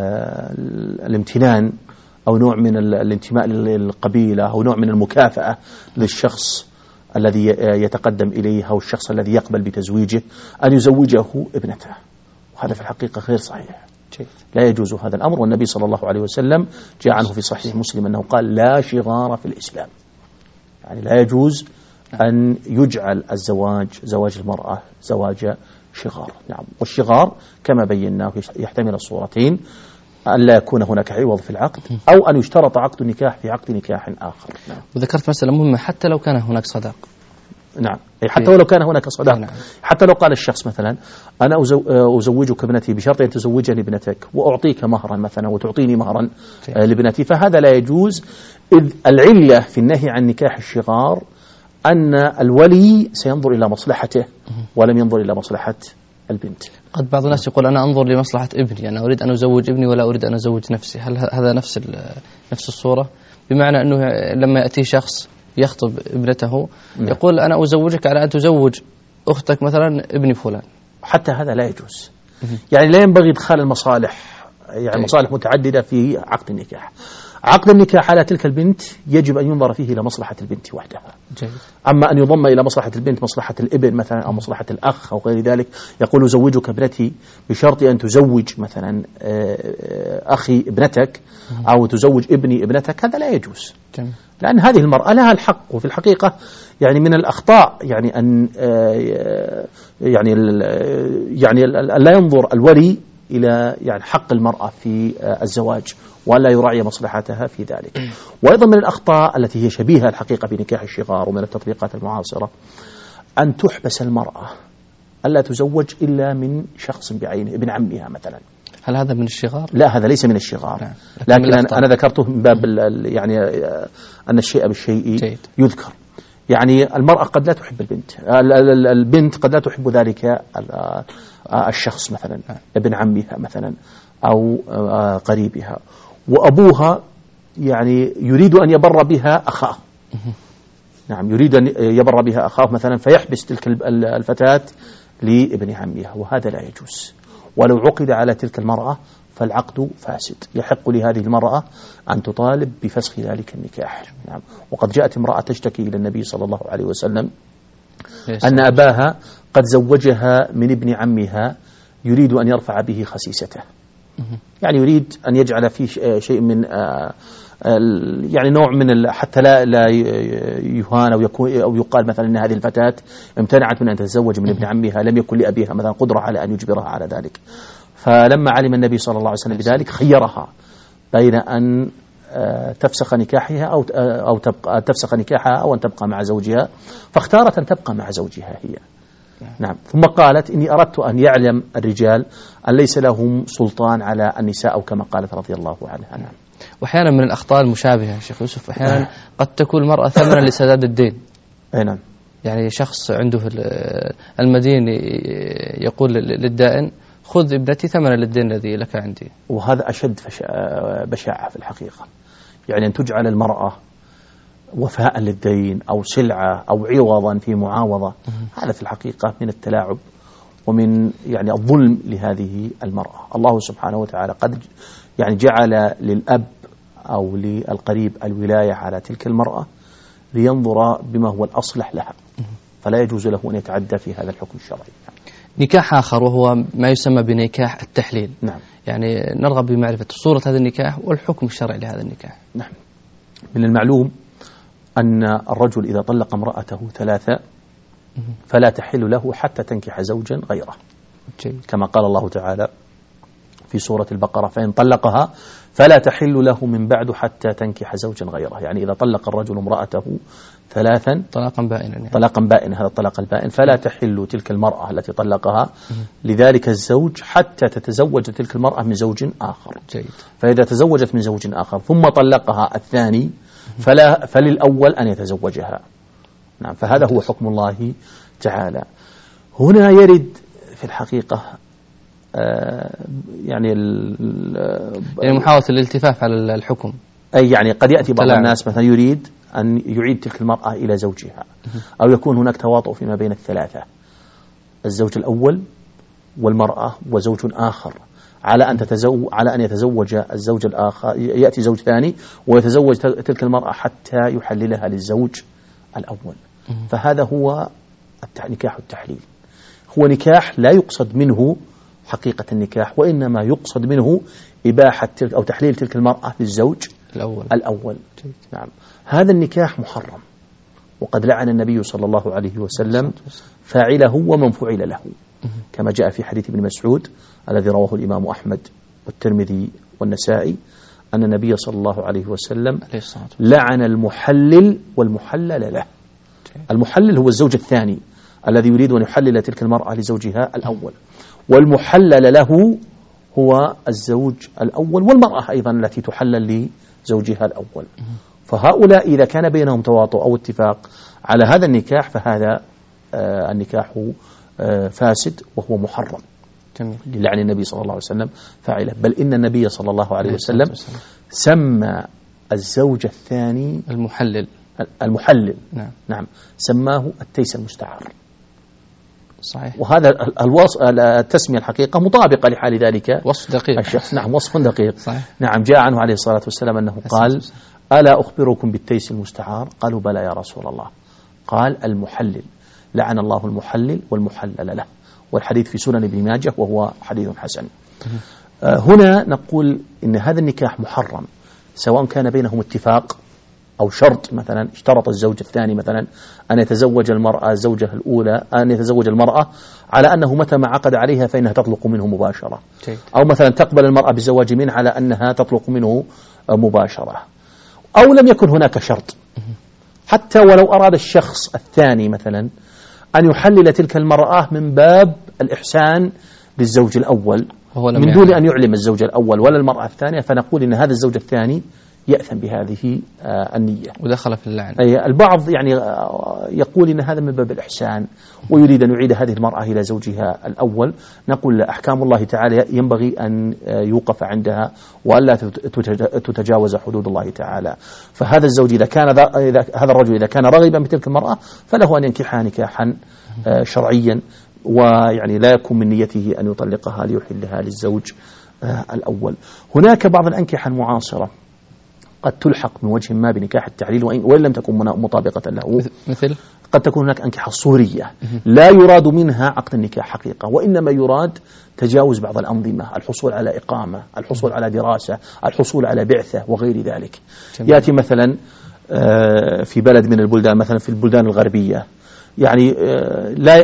الامتنان أو نوع من الانتماء للقبيلة أو نوع من المكافأة للشخص الذي يتقدم إليه أو الشخص الذي يقبل بتزويجه أن يزوجه ابنته، وهذا في الحقيقة غير صحيح. لا يجوز هذا الأمر. والنبي صلى الله عليه وسلم جاء عنه في صحيح مسلم أنه قال لا شغار في الإسلام، يعني لا يجوز أن يجعل الزواج زواج المرأة زواج شغار. نعم. والشغار كما بيناه يحتمل الصورتين، أن لا يكون هناك عوض في العقد أو أن يشترط عقد النكاح في عقد نكاح آخر. نعم. وذكرت مسألة مهمة، حتى لو كان هناك صداق. نعم. حتى ولو كان هناك صداق. نعم. حتى لو قال الشخص مثلا أنا أزوجك ابنتي بشرط أن تزوجني ابنتك وأعطيك مهرا مثلا وتعطيني مهرا لابنتي، فهذا لا يجوز. إذ العلة في النهي عن نكاح الشغار أن الولي سينظر إلى مصلحته ولم ينظر إلى مصلحة البنت. قد بعض الناس يقول أنا أنظر لمصلحة ابني، أنا أريد أن أزوج ابني ولا أريد أن أزوج نفسي. هل هذا نفس نفس الصورة؟ بمعنى أنه لما يأتي شخص يخطب ابنته يقول أنا أزوجك على أن تزوج أختك مثلا ابن فلان، حتى هذا لا يجوز. يعني لا ينبغي إدخال المصالح، يعني مصالح متعددة في عقد النكاح. عقد النكاح على تلك البنت يجب أن ينظر فيه إلى مصلحة البنت وحدها. جيد. أما أن يضم إلى مصلحة البنت مصلحة الابن مثلا أو مصلحة الأخ أو غير ذلك، يقول زوجك ابنتي بشرط أن تزوج مثلا أخي ابنتك أو تزوج ابني ابنتك، هذا لا يجوز. جميل. لأن هذه المرأة لها الحق. وفي الحقيقة يعني من الأخطاء يعني أن يعني يعني لا ينظر الولي إلى يعني حق المرأة في الزواج ولا يراعي مصلحتها في ذلك. وأيضا من الأخطاء التي هي شبيهة الحقيقة بنكاح الشغار ومن التطبيقات المعاصرة أن تحبس المرأة ألا تزوج إلا من شخص بعينه، ابن عمها مثلا. هل هذا من الشغار؟ لا، هذا ليس من الشغار. نعم. لكن من أنا ذكرته من باب يعني أن الشيء بالشيء جيد. يذكر. يعني المرأة قد لا تحب البنت، البنت قد لا تحب ذلك الشخص مثلا ابن عمها مثلا أو قريبها، وأبوها يعني يريد أن يبر بها أخاه، نعم يريد أن يبر بها أخاه مثلا فيحبس تلك الفتاة لابن عمها، وهذا لا يجوز. ولو عقد على تلك المرأة فالعقد فاسد، يحق لهذه المرأة أن تطالب بفسخ ذلك النكاح. نعم. وقد جاءت امرأة تشتكي إلى النبي صلى الله عليه وسلم أن أباها قد زوجها من ابن عمها يريد أن يرفع به خسيسته، يعني يريد أن يجعل فيه شيء من يعني نوع من حتى لا لا يهان أو يكون أو يقال مثلا أن هذه الفتاة امتنعت من أن تتزوج من ابن عمها، لم يكن لأبيها مثلا قدرة على أن يجبرها على ذلك. فلما علم النبي صلى الله عليه وسلم بذلك خيرها بين أن تفسخ نكاحها أو أو تبقى تفسخ نكاحها أو أن تبقى مع زوجها، فاختارت أن تبقى مع زوجها هي. نعم. ثم قالت إني أردت أن يعلم الرجال أن ليس لهم سلطان على النساء، أو كما قالت رضي الله عنها. نعم. وأحيانا من الأخطاء المشابهة شيخ يوسف، أحيانا قد تكون المرأة ثمنا لسداد الدين. نعم. يعني شخص عنده المدين يقول للدائن خذ ابنتي ثمنا للدين الذي لك عندي، وهذا أشد بشاعة في الحقيقة. يعني أن تجعل المرأة وفاء للدين أو سلعة أو عوضا في معاوضة، هذا في الحقيقة من التلاعب ومن يعني الظلم لهذه المرأة. الله سبحانه وتعالى قد يعني جعل للأب أو للقريب الولاية على تلك المرأة لينظر بما هو الأصلح لها، فلا يجوز له أن يتعدى في هذا الحكم الشرعي. نكاح آخر وهو ما يسمى بنكاح التحليل. نعم. يعني نرغب بمعرفة صورة هذا النكاح والحكم الشرعي لهذا النكاح. نعم. من المعلوم أن الرجل إذا طلق امرأته ثلاثة فلا تحل له حتى تنكح زوجا غيره، كما قال الله تعالى في سورة البقرة فإن طلقها فلا تحل له من بعد حتى تنكح زوجا غيره. يعني إذا طلق الرجل امرأته ثلاثا طلاقا بائنا يعني. طلاقا بائنا، هذا الطلاق البائن، فلا تحل تلك المرأة التي طلقها لذلك الزوج حتى تتزوج تلك المرأة من زوج آخر. جيد. فإذا تزوجت من زوج آخر ثم طلقها الثاني فلا فللأول أن يتزوجها. نعم. فهذا هو حكم الله تعالى. هنا يرد في الحقيقة آه يعني يعني محاولة الالتفاف على الحكم، أي يعني قد يأتي بعض الناس مثلا يريد أن يعيد تلك المرأة إلى زوجها، أو يكون هناك تواطؤ فيما بين الثلاثة، الزوج الأول والمرأة وزوج آخر، على أن تتزوج على أن يتزوج الزوج الآخر، يأتي زوج ثاني ويتزوج تلك المرأة حتى يحللها للزوج الأول. فهذا هو نكاح التحليل، هو نكاح لا يقصد منه حقيقة النكاح، وإنما يقصد منه إباحة تلك أو تحليل تلك المرأة للزوج الأول, الأول. نعم. هذا النكاح محرم، وقد لعن النبي صلى الله عليه وسلم فاعله ومن فعل له، كما جاء في حديث ابن مسعود الذي رواه الإمام أحمد والترمذي والنسائي أن النبي صلى الله عليه وسلم لعن المحلل والمحلل له. المحلل هو الزوج الثاني الذي يريد أن يحلل تلك المرأة لزوجها الأول، والمحلل له هو الزوج الأول والمرأة أيضا التي تحلل لزوجها الأول. فهؤلاء إذا كان بينهم تواطؤ أو اتفاق على هذا النكاح فهذا آه النكاح آه فاسد وهو محرم للعن النبي صلى الله عليه وسلم فاعله. بل إن النبي صلى الله عليه وسلم سمى الزوج الثاني المحلل المحلل نعم. نعم سماه التيس المستعار. صحيح. وهذا الوصف التسمية الحقيقة مطابقة لحال ذلك وصف دقيق الشخص. نعم وصف دقيق. صحيح. نعم جاء عنه عليه الصلاة والسلام أنه قال ألا أخبركم بالتيس المستعار؟ قالوا بلى يا رسول الله. قال المحلل، لعن الله المحلل والمحلل له، والحديث في سنن ابن ماجه وهو حديث حسن. آه هنا نقول إن هذا النكاح محرم سواء كان بينهم اتفاق أو شرط، مثلا اشترط الزوج الثاني مثلا أن يتزوج المرأة زوجها الأولى أن يتزوج المرأة على أنه متى ما عقد عليها فإنها تطلق منه مباشرة، أو مثلا تقبل المرأة بالزواج منه على أنها تطلق منه مباشرة، أو لم يكن هناك شرط، حتى ولو أراد الشخص الثاني مثلا أن يحلل تلك المرأة من باب الإحسان للزوج الأول من دون أن يعلم الزوج الأول ولا المرأة الثانية، فنقول إن هذا الزوج الثاني يأثم بهذه النية ودخل في اللعن. أي البعض يعني يقول إن هذا من باب الإحسان ويريد أن يعيد هذه المرأة إلى زوجها الأول. نقول أحكام الله تعالى ينبغي أن يوقف عندها وألا تتجاوز حدود الله تعالى. فهذا الزوج إذا كان هذا الرجل إذا كان راغبا بتلك المرأة فله أن ينكحها نكاحا شرعيا، ويعني لا يكون من نيته أن يطلقها ليحلها للزوج الأول. هناك بعض الأنكحة المعاصرة قد تلحق من وجه ما بنكاح التحليل وإن لم تكن مطابقة له، مثل قد تكون هناك أنكحة صورية لا يراد منها عقد النكاح حقيقة، وإنما يراد تجاوز بعض الأنظمة، الحصول على إقامة، الحصول على دراسة، الحصول على بعثة وغير ذلك. يأتي مثلا في بلد من البلدان، مثلا في البلدان الغربية، يعني لا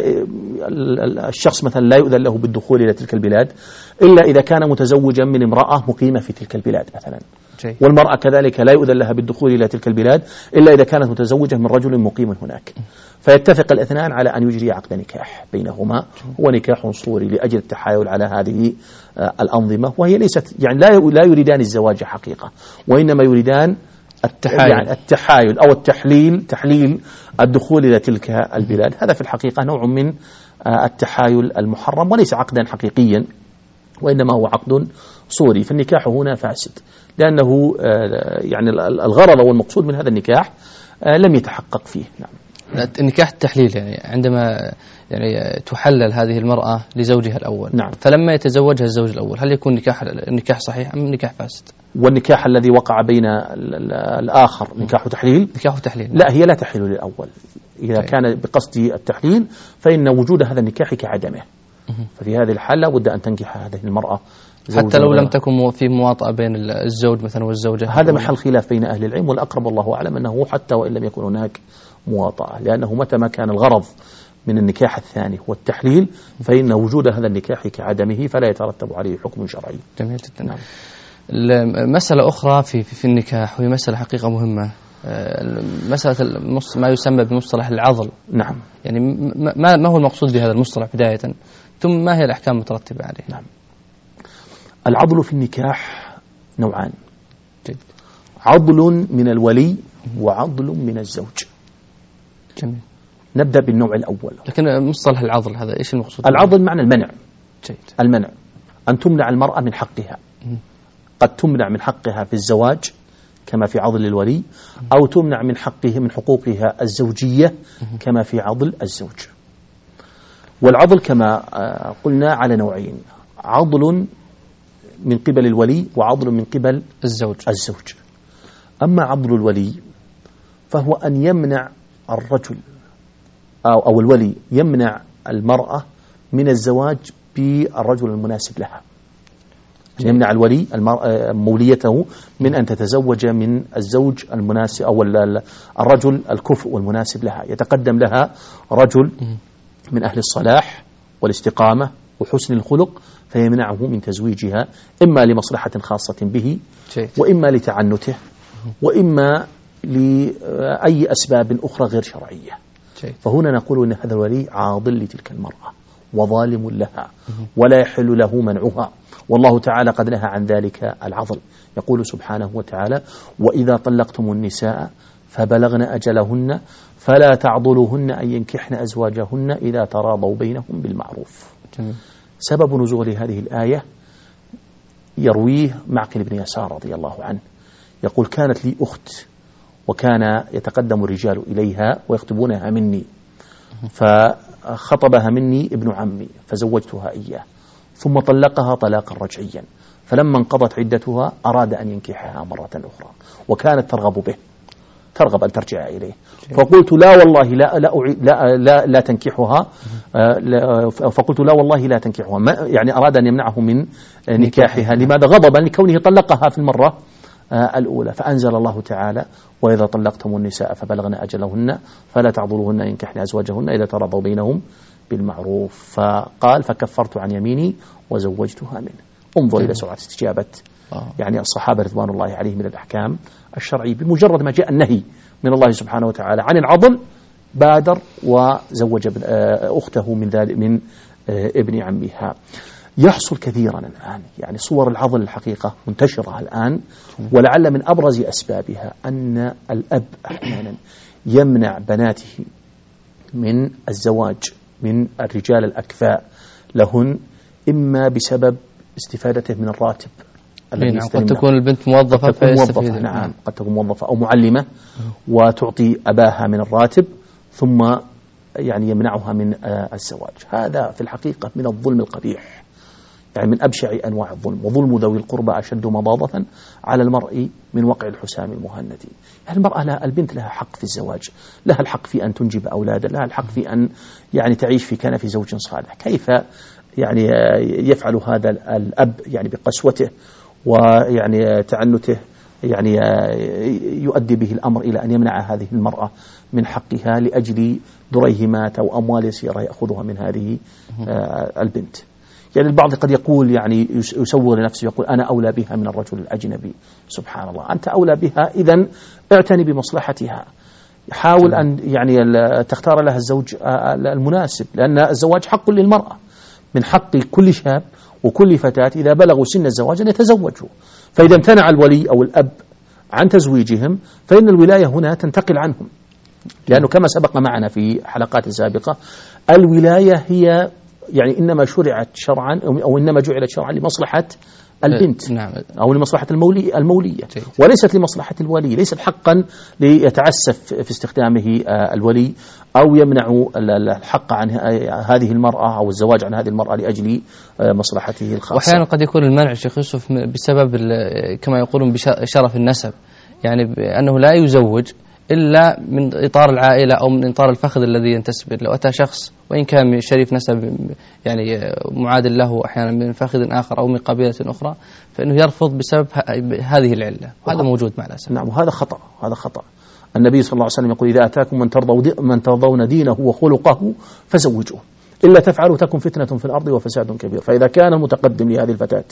الشخص مثلا لا يؤذن له بالدخول إلى تلك البلاد إلا إذا كان متزوجا من امرأة مقيمة في تلك البلاد مثلا، والمرأة كذلك لا يؤذن لها بالدخول إلى تلك البلاد إلا إذا كانت متزوجة من رجل مقيم هناك. فيتفق الاثنان على أن يجري عقد نكاح بينهما، هو نكاح صوري لأجل التحايل على هذه الأنظمة، وهي ليست يعني لا لا يريدان الزواج حقيقة، وإنما يريدان التحايل, يعني التحايل أو التحليل، تحليل الدخول إلى تلك البلاد. هذا في الحقيقة نوع من التحايل المحرم وليس عقدا حقيقيا، وإنما هو عقد صوري. فالنكاح هنا فاسد لأنه يعني الغرض والمقصود من هذا النكاح لم يتحقق فيه. نعم. النكاح التحليل يعني عندما يعني تحلل هذه المرأة لزوجها الأول، نعم. فلما يتزوجها الزوج الأول هل يكون نكاح النكاح صحيح أم نكاح فاسد؟ والنكاح الذي وقع بين الآخر نكاح تحليل؟ نكاح تحليل. لا، هي لا تحل للأول. إذا طيب. كان بقصد التحليل فإن وجود هذا النكاح كعدمه، ففي هذه الحالة بد أن تنكح هذه المرأة حتى لو لم تكن في مواطأة بين الزوج مثلا والزوجة. هذا محل خلاف بين أهل العلم، والأقرب والله أعلم أنه حتى وإن لم يكن هناك مواطأة، لأنه متى ما كان الغرض من النكاح الثاني والتحليل فإن وجود هذا النكاح كعدمه فلا يترتب عليه حكم شرعي. جميل جدا. نعم. مسألة أخرى في في النكاح وهي مسألة حقيقة مهمة، مسألة ما يسمى بمصطلح العضل. نعم. يعني ما ما هو المقصود بهذا المصطلح بداية، ثم ما هي الأحكام المترتبة عليه؟ نعم. العضل في النكاح نوعان، جيد. عضل من الولي وعضل من الزوج. جميل. نبدأ بالنوع الأول. لكن مصطلح العضل هذا إيش المقصود؟ العضل معنى المنع. جيد. المنع، أن تمنع المرأة من حقها. م. قد تمنع من حقها في الزواج كما في عضل الولي، أو تمنع من حقه من حقوقها الزوجية كما في عضل الزوج. والعضل كما قلنا على نوعين، عضل من قبل الولي وعضل من قبل الزوج. الزوج. أما عضل الولي فهو أن يمنع الرجل أو, أو الولي يمنع المرأة من الزواج بالرجل المناسب لها، يمنع الولي موليته من أن تتزوج من الزوج المناسب أو الرجل الكفء والمناسب لها، يتقدم لها رجل من أهل الصلاح والاستقامة وحسن الخلق فيمنعه من تزويجها، إما لمصلحة خاصة به وإما لتعنته وإما لأي أسباب أخرى غير شرعية. فهنا نقول أن هذا الولي عاضل لتلك المرأة وظالم لها ولا يحل له منعها، والله تعالى قد نهى عن ذلك العضل. يقول سبحانه وتعالى: وإذا طلقتم النساء فبلغن أجلهن فلا تعضلوهن أن ينكحن أزواجهن إذا تراضوا بينهم بالمعروف. جميل. سبب نزول هذه الآية يرويه معقل بن يسار رضي الله عنه، يقول: كانت لي أخت وكان يتقدم الرجال إليها ويخطبونها مني، فخطبها مني ابن عمي فزوجتها إياه، ثم طلقها طلاقا رجعيا، فلما انقضت عدتها أراد أن ينكحها مرة أخرى وكانت ترغب به، ترغب أن ترجع إليه، فقلت لا والله لا لا لا لا, لا تنكحها، فقلت لا والله لا تنكحها، يعني أراد أن يمنعه من نكاحها. لماذا؟ غضبا لكونه طلقها في المرة الأولى. فأنزل الله تعالى: وإذا طلقتم النساء فبلغن أجلهن فلا تعضلوهن ينكحن أزواجهن إذا تراضوا بينهم بالمعروف. فقال: فكفرت عن يميني وزوجتها منه. انظر إلى سرعة استجابة يعني الصحابة رضوان الله عليهم من الأحكام الشرعية، بمجرد ما جاء النهي من الله سبحانه وتعالى عن العضل بادر وزوج أخته من ذلك من ابن عمها. يحصل كثيرا الآن. يعني صور العضل الحقيقة منتشرة الآن، ولعل من أبرز أسبابها أن الأب أحيانا يمنع بناته من الزواج من الرجال الأكفاء لهن، إما بسبب استفادته من الراتب الذي نعم. قد تكون البنت موظفة، قد تكون موظفة نعم. قد تكون موظفة أو معلمة وتعطي أباها من الراتب ثم يعني يمنعها من الزواج. هذا في الحقيقة من الظلم القبيح، يعني من أبشع أنواع الظلم. وظلم ذوي القربى أشد مضاضة على المرء من وقع الحسام المهند. يعني المرأة لها، البنت لها حق في الزواج، لها الحق في أن تنجب أولادا، لها الحق في أن يعني تعيش في كنف زوج صالح. كيف يعني يفعل هذا الأب يعني بقسوته ويعني تعنته يعني يؤدي به الأمر إلى أن يمنع هذه المرأة من حقها لأجل دريهمات أو أموال يسيرة يأخذها من هذه البنت. يعني البعض قد يقول يعني يسول لنفسه يقول أنا أولى بها من الرجل الأجنبي. سبحان الله، أنت أولى بها، إذن اعتني بمصلحتها، حاول أن يعني تختار لها الزوج المناسب، لأن الزواج حق للمرأة، من حق كل شاب وكل فتاة إذا بلغوا سن الزواج أن يتزوجوا. فإذا امتنع الولي أو الأب عن تزويجهم فإن الولاية هنا تنتقل عنهم، لأنه كما سبق معنا في حلقات سابقة الولاية هي يعني إنما شرعت شرعا أو إنما جعلت شرعا لمصلحة البنت نعم. أو لمصلحة المولي المولية وليست لمصلحة الولي. ليست حقا ليتعسف في استخدامه الولي أو يمنع الحق عن هذه المرأة أو الزواج عن هذه المرأة لأجل مصلحته الخاصة. وأحيانا قد يكون المنع شيخ يوسف بسبب كما يقولون بشرف النسب، يعني أنه لا يزوج إلا من إطار العائلة أو من إطار الفخذ الذي ينتسب. لو أتى شخص وإن كان شريف نسب يعني معادل له أحيانا من فخذ آخر أو من قبيلة أخرى فإنه يرفض بسبب هذه العلة، وهذا موجود مع الأسف. نعم، وهذا خطأ، هذا خطأ. النبي صلى الله عليه وسلم يقول إذا أتاكم من ترضون من ترضون دينه وخلقه فزوجوه، إلا تفعلوا تكن فتنة في الأرض وفساد كبير. فإذا كان المتقدم لهذه الفتاة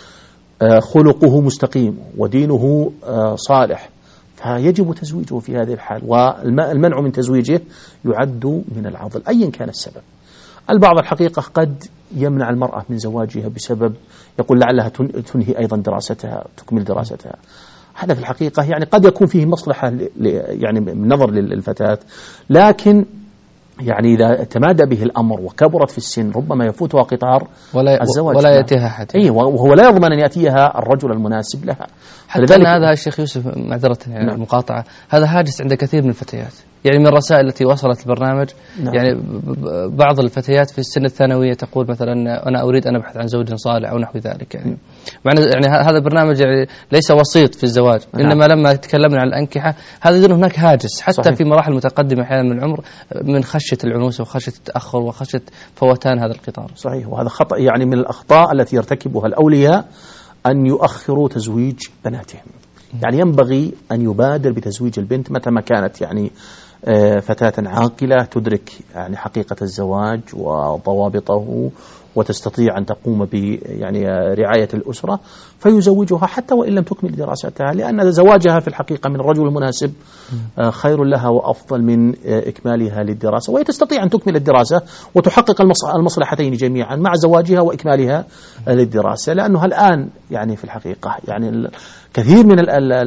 خلقه مستقيم ودينه صالح فيجب تزويجه في هذه الحال، والمنع من تزويجه يعد من العضل أيا كان السبب. البعض الحقيقة قد يمنع المرأة من زواجها بسبب يقول لعلها تنهي أيضا دراستها، تكمل دراستها. هذا في الحقيقة يعني قد يكون فيه مصلحة يعني من نظر للفتاة، لكن يعني إذا تمادى به الأمر وكبرت في السن ربما يفوتها قطار ولا الزواج ولا يأتيها حتى أي وهو لا يضمن أن يأتيها الرجل المناسب لها. حتى أن هذا الشيخ يوسف معذرة يعني نعم. المقاطعة، هذا هاجس عند كثير من الفتيات. يعني من الرسائل التي وصلت البرنامج نعم. يعني بعض الفتيات في السن الثانوية تقول مثلا أنا أريد أن أبحث عن زوج صالح أو نحو ذلك. يعني معنى يعني هذا البرنامج يعني ليس وسيط في الزواج نعم. إنما لما تكلمنا عن الأنكحة هذا يظن هناك هاجس حتى صحيح. في مراحل متقدمة أحيانا من العمر من خشية العنوسة وخشية التأخر وخشية فوتان هذا القطار. صحيح، وهذا خطأ يعني من الأخطاء التي يرتكبها الأولياء أن يؤخروا تزويج بناتهم. يعني ينبغي أن يبادر بتزويج البنت متى ما كانت يعني فتاة عاقلة تدرك يعني حقيقة الزواج وضوابطه وتستطيع أن تقوم ب يعني رعاية الأسرة، فيزوجها حتى وإن لم تكمل دراستها، لأن زواجها في الحقيقة من الرجل المناسب خير لها وأفضل من إكمالها للدراسة، وهي تستطيع أن تكمل الدراسة وتحقق المصلحتين جميعا مع زواجها وإكمالها للدراسة. لأنه الآن يعني في الحقيقة يعني كثير من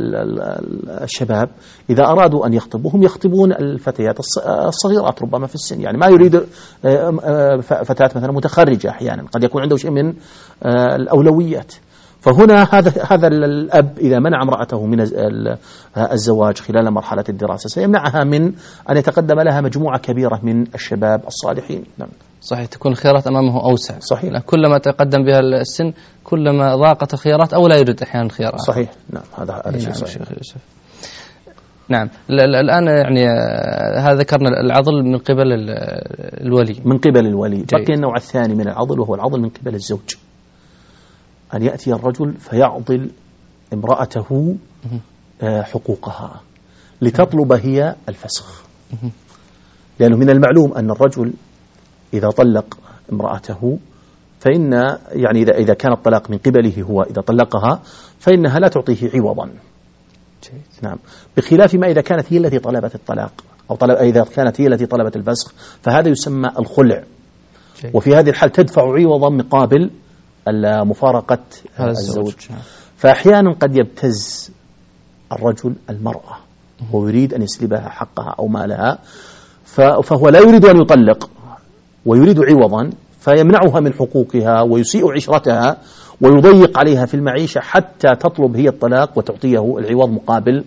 الشباب إذا أرادوا أن يخطبوا هم يخطبون الفتيات الصغيرات ربما في السن، يعني ما يريد فتاة مثلا متخرجة، أحيانا قد يكون عنده شيء من الأولويات. فهنا هذا هذا الأب إذا منع امرأته من الزواج خلال مرحلة الدراسة سيمنعها من أن يتقدم لها مجموعة كبيرة من الشباب الصالحين. نعم. صحيح، تكون الخيارات أمامه أوسع. صحيح. كلما تقدم بها السن كلما ضاقت الخيارات أو لا يوجد أحيانا خيارات. صحيح. نعم، هذا هذا شيء صحيح. نعم. الآن يعني هذا ذكرنا العضل من قبل الولي. من قبل الولي. بقي النوع الثاني من العضل وهو العضل من قبل الزوج. أن يأتي الرجل فيعضل امرأته حقوقها لتطلب هي الفسخ، لأنه من المعلوم أن الرجل إذا طلق امرأته فإن يعني إذا إذا كان الطلاق من قبله هو إذا طلقها فإنها لا تعطيه عوضا. نعم، بخلاف ما إذا كانت هي التي طلبت الطلاق أو طلب إذا كانت هي التي طلبت الفسخ فهذا يسمى الخلع، وفي هذه الحال تدفع عوضا مقابل مفارقة الزوج. فأحيانا قد يبتز الرجل المرأة ويريد أن يسلبها حقها أو مالها، فهو لا يريد أن يطلق ويريد عوضا، فيمنعها من حقوقها ويسيء عشرتها ويضيق عليها في المعيشة حتى تطلب هي الطلاق وتعطيه العوض مقابل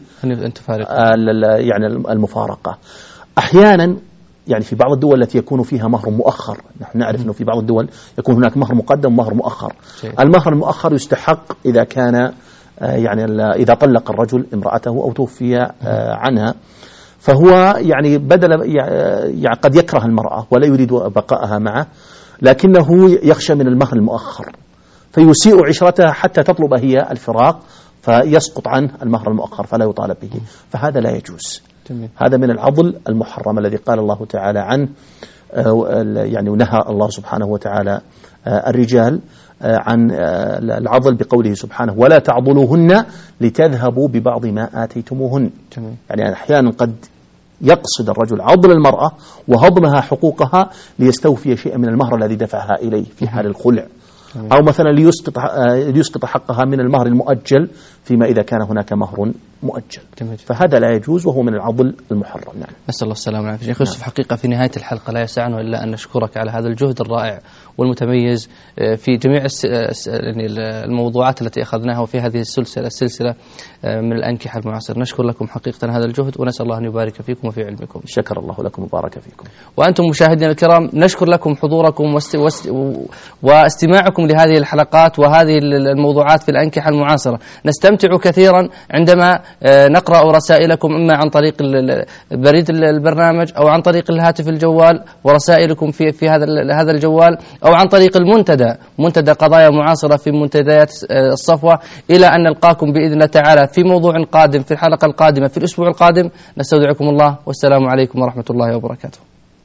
يعني المفارقة. أحيانا يعني في بعض الدول التي يكون فيها مهر مؤخر، نحن نعرف أنه في بعض الدول يكون هناك مهر مقدم ومهر مؤخر. المهر المؤخر يستحق إذا كان يعني إذا طلق الرجل امرأته أو توفي عنها، فهو يعني بدل يعني قد يكره المرأة ولا يريد بقائها معه، لكنه يخشى من المهر المؤخر فيسيء عشرتها حتى تطلب هي الفراق، فيسقط عنه المهر المؤخر فلا يطالب به، فهذا لا يجوز. هذا من العضل المحرم الذي قال الله تعالى عنه، يعني ونهى الله سبحانه وتعالى الرجال عن العضل بقوله سبحانه ولا تعضلوهن لتذهبوا ببعض ما آتيتموهن. يعني أحيانا قد يقصد الرجل عضل المرأة وهضمها حقوقها ليستوفي شيئا من المهر الذي دفعها إليه في حال الخلع، أو مثلا ليسقط ليسقط حقها من المهر المؤجل فيما إذا كان هناك مهر مؤجل. فهذا لا يجوز وهو من العضل المحرم. نعم. نسأل الله السلامة والعافية. شيخ يوسف، حقيقة في نهاية الحلقة لا يسعنا إلا أن نشكرك على هذا الجهد الرائع والمتميز في جميع الموضوعات التي أخذناها وفي هذه السلسلة السلسلة من الأنكحة المعاصرة. نشكر لكم حقيقة هذا الجهد ونسأل الله أن يبارك فيكم وفي علمكم. شكر الله لكم وبارك فيكم. وأنتم مشاهدينا الكرام نشكر لكم حضوركم واست... واست... واستماعكم لهذه الحلقات وهذه الموضوعات في الأنكحة المعاصرة. نستمتع كثيرا عندما نقرأ رسائلكم إما عن طريق بريد البرنامج أو عن طريق الهاتف الجوال ورسائلكم في في هذا هذا الجوال أو عن طريق المنتدى منتدى قضايا معاصرة في منتديات الصفوة. إلى أن نلقاكم بإذن الله تعالى في موضوع قادم في الحلقة القادمة في الأسبوع القادم. نستودعكم الله والسلام عليكم ورحمة الله وبركاته.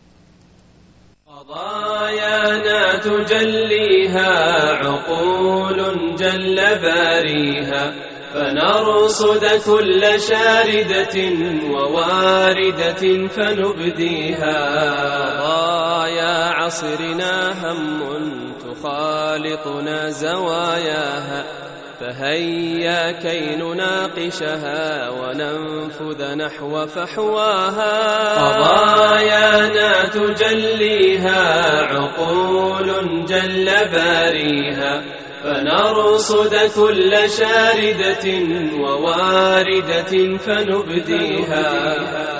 قضايانا تجليها عقول جل باريها، فنرصد كل شاردة وواردة فنبديها. قضايا عصرنا هم تخالطنا زواياها، فهيا كي نناقشها وننفذ نحو فحواها. قضايانا تجليها عقول جل باريها، فنرصد كل شاردة وواردة فنبديها.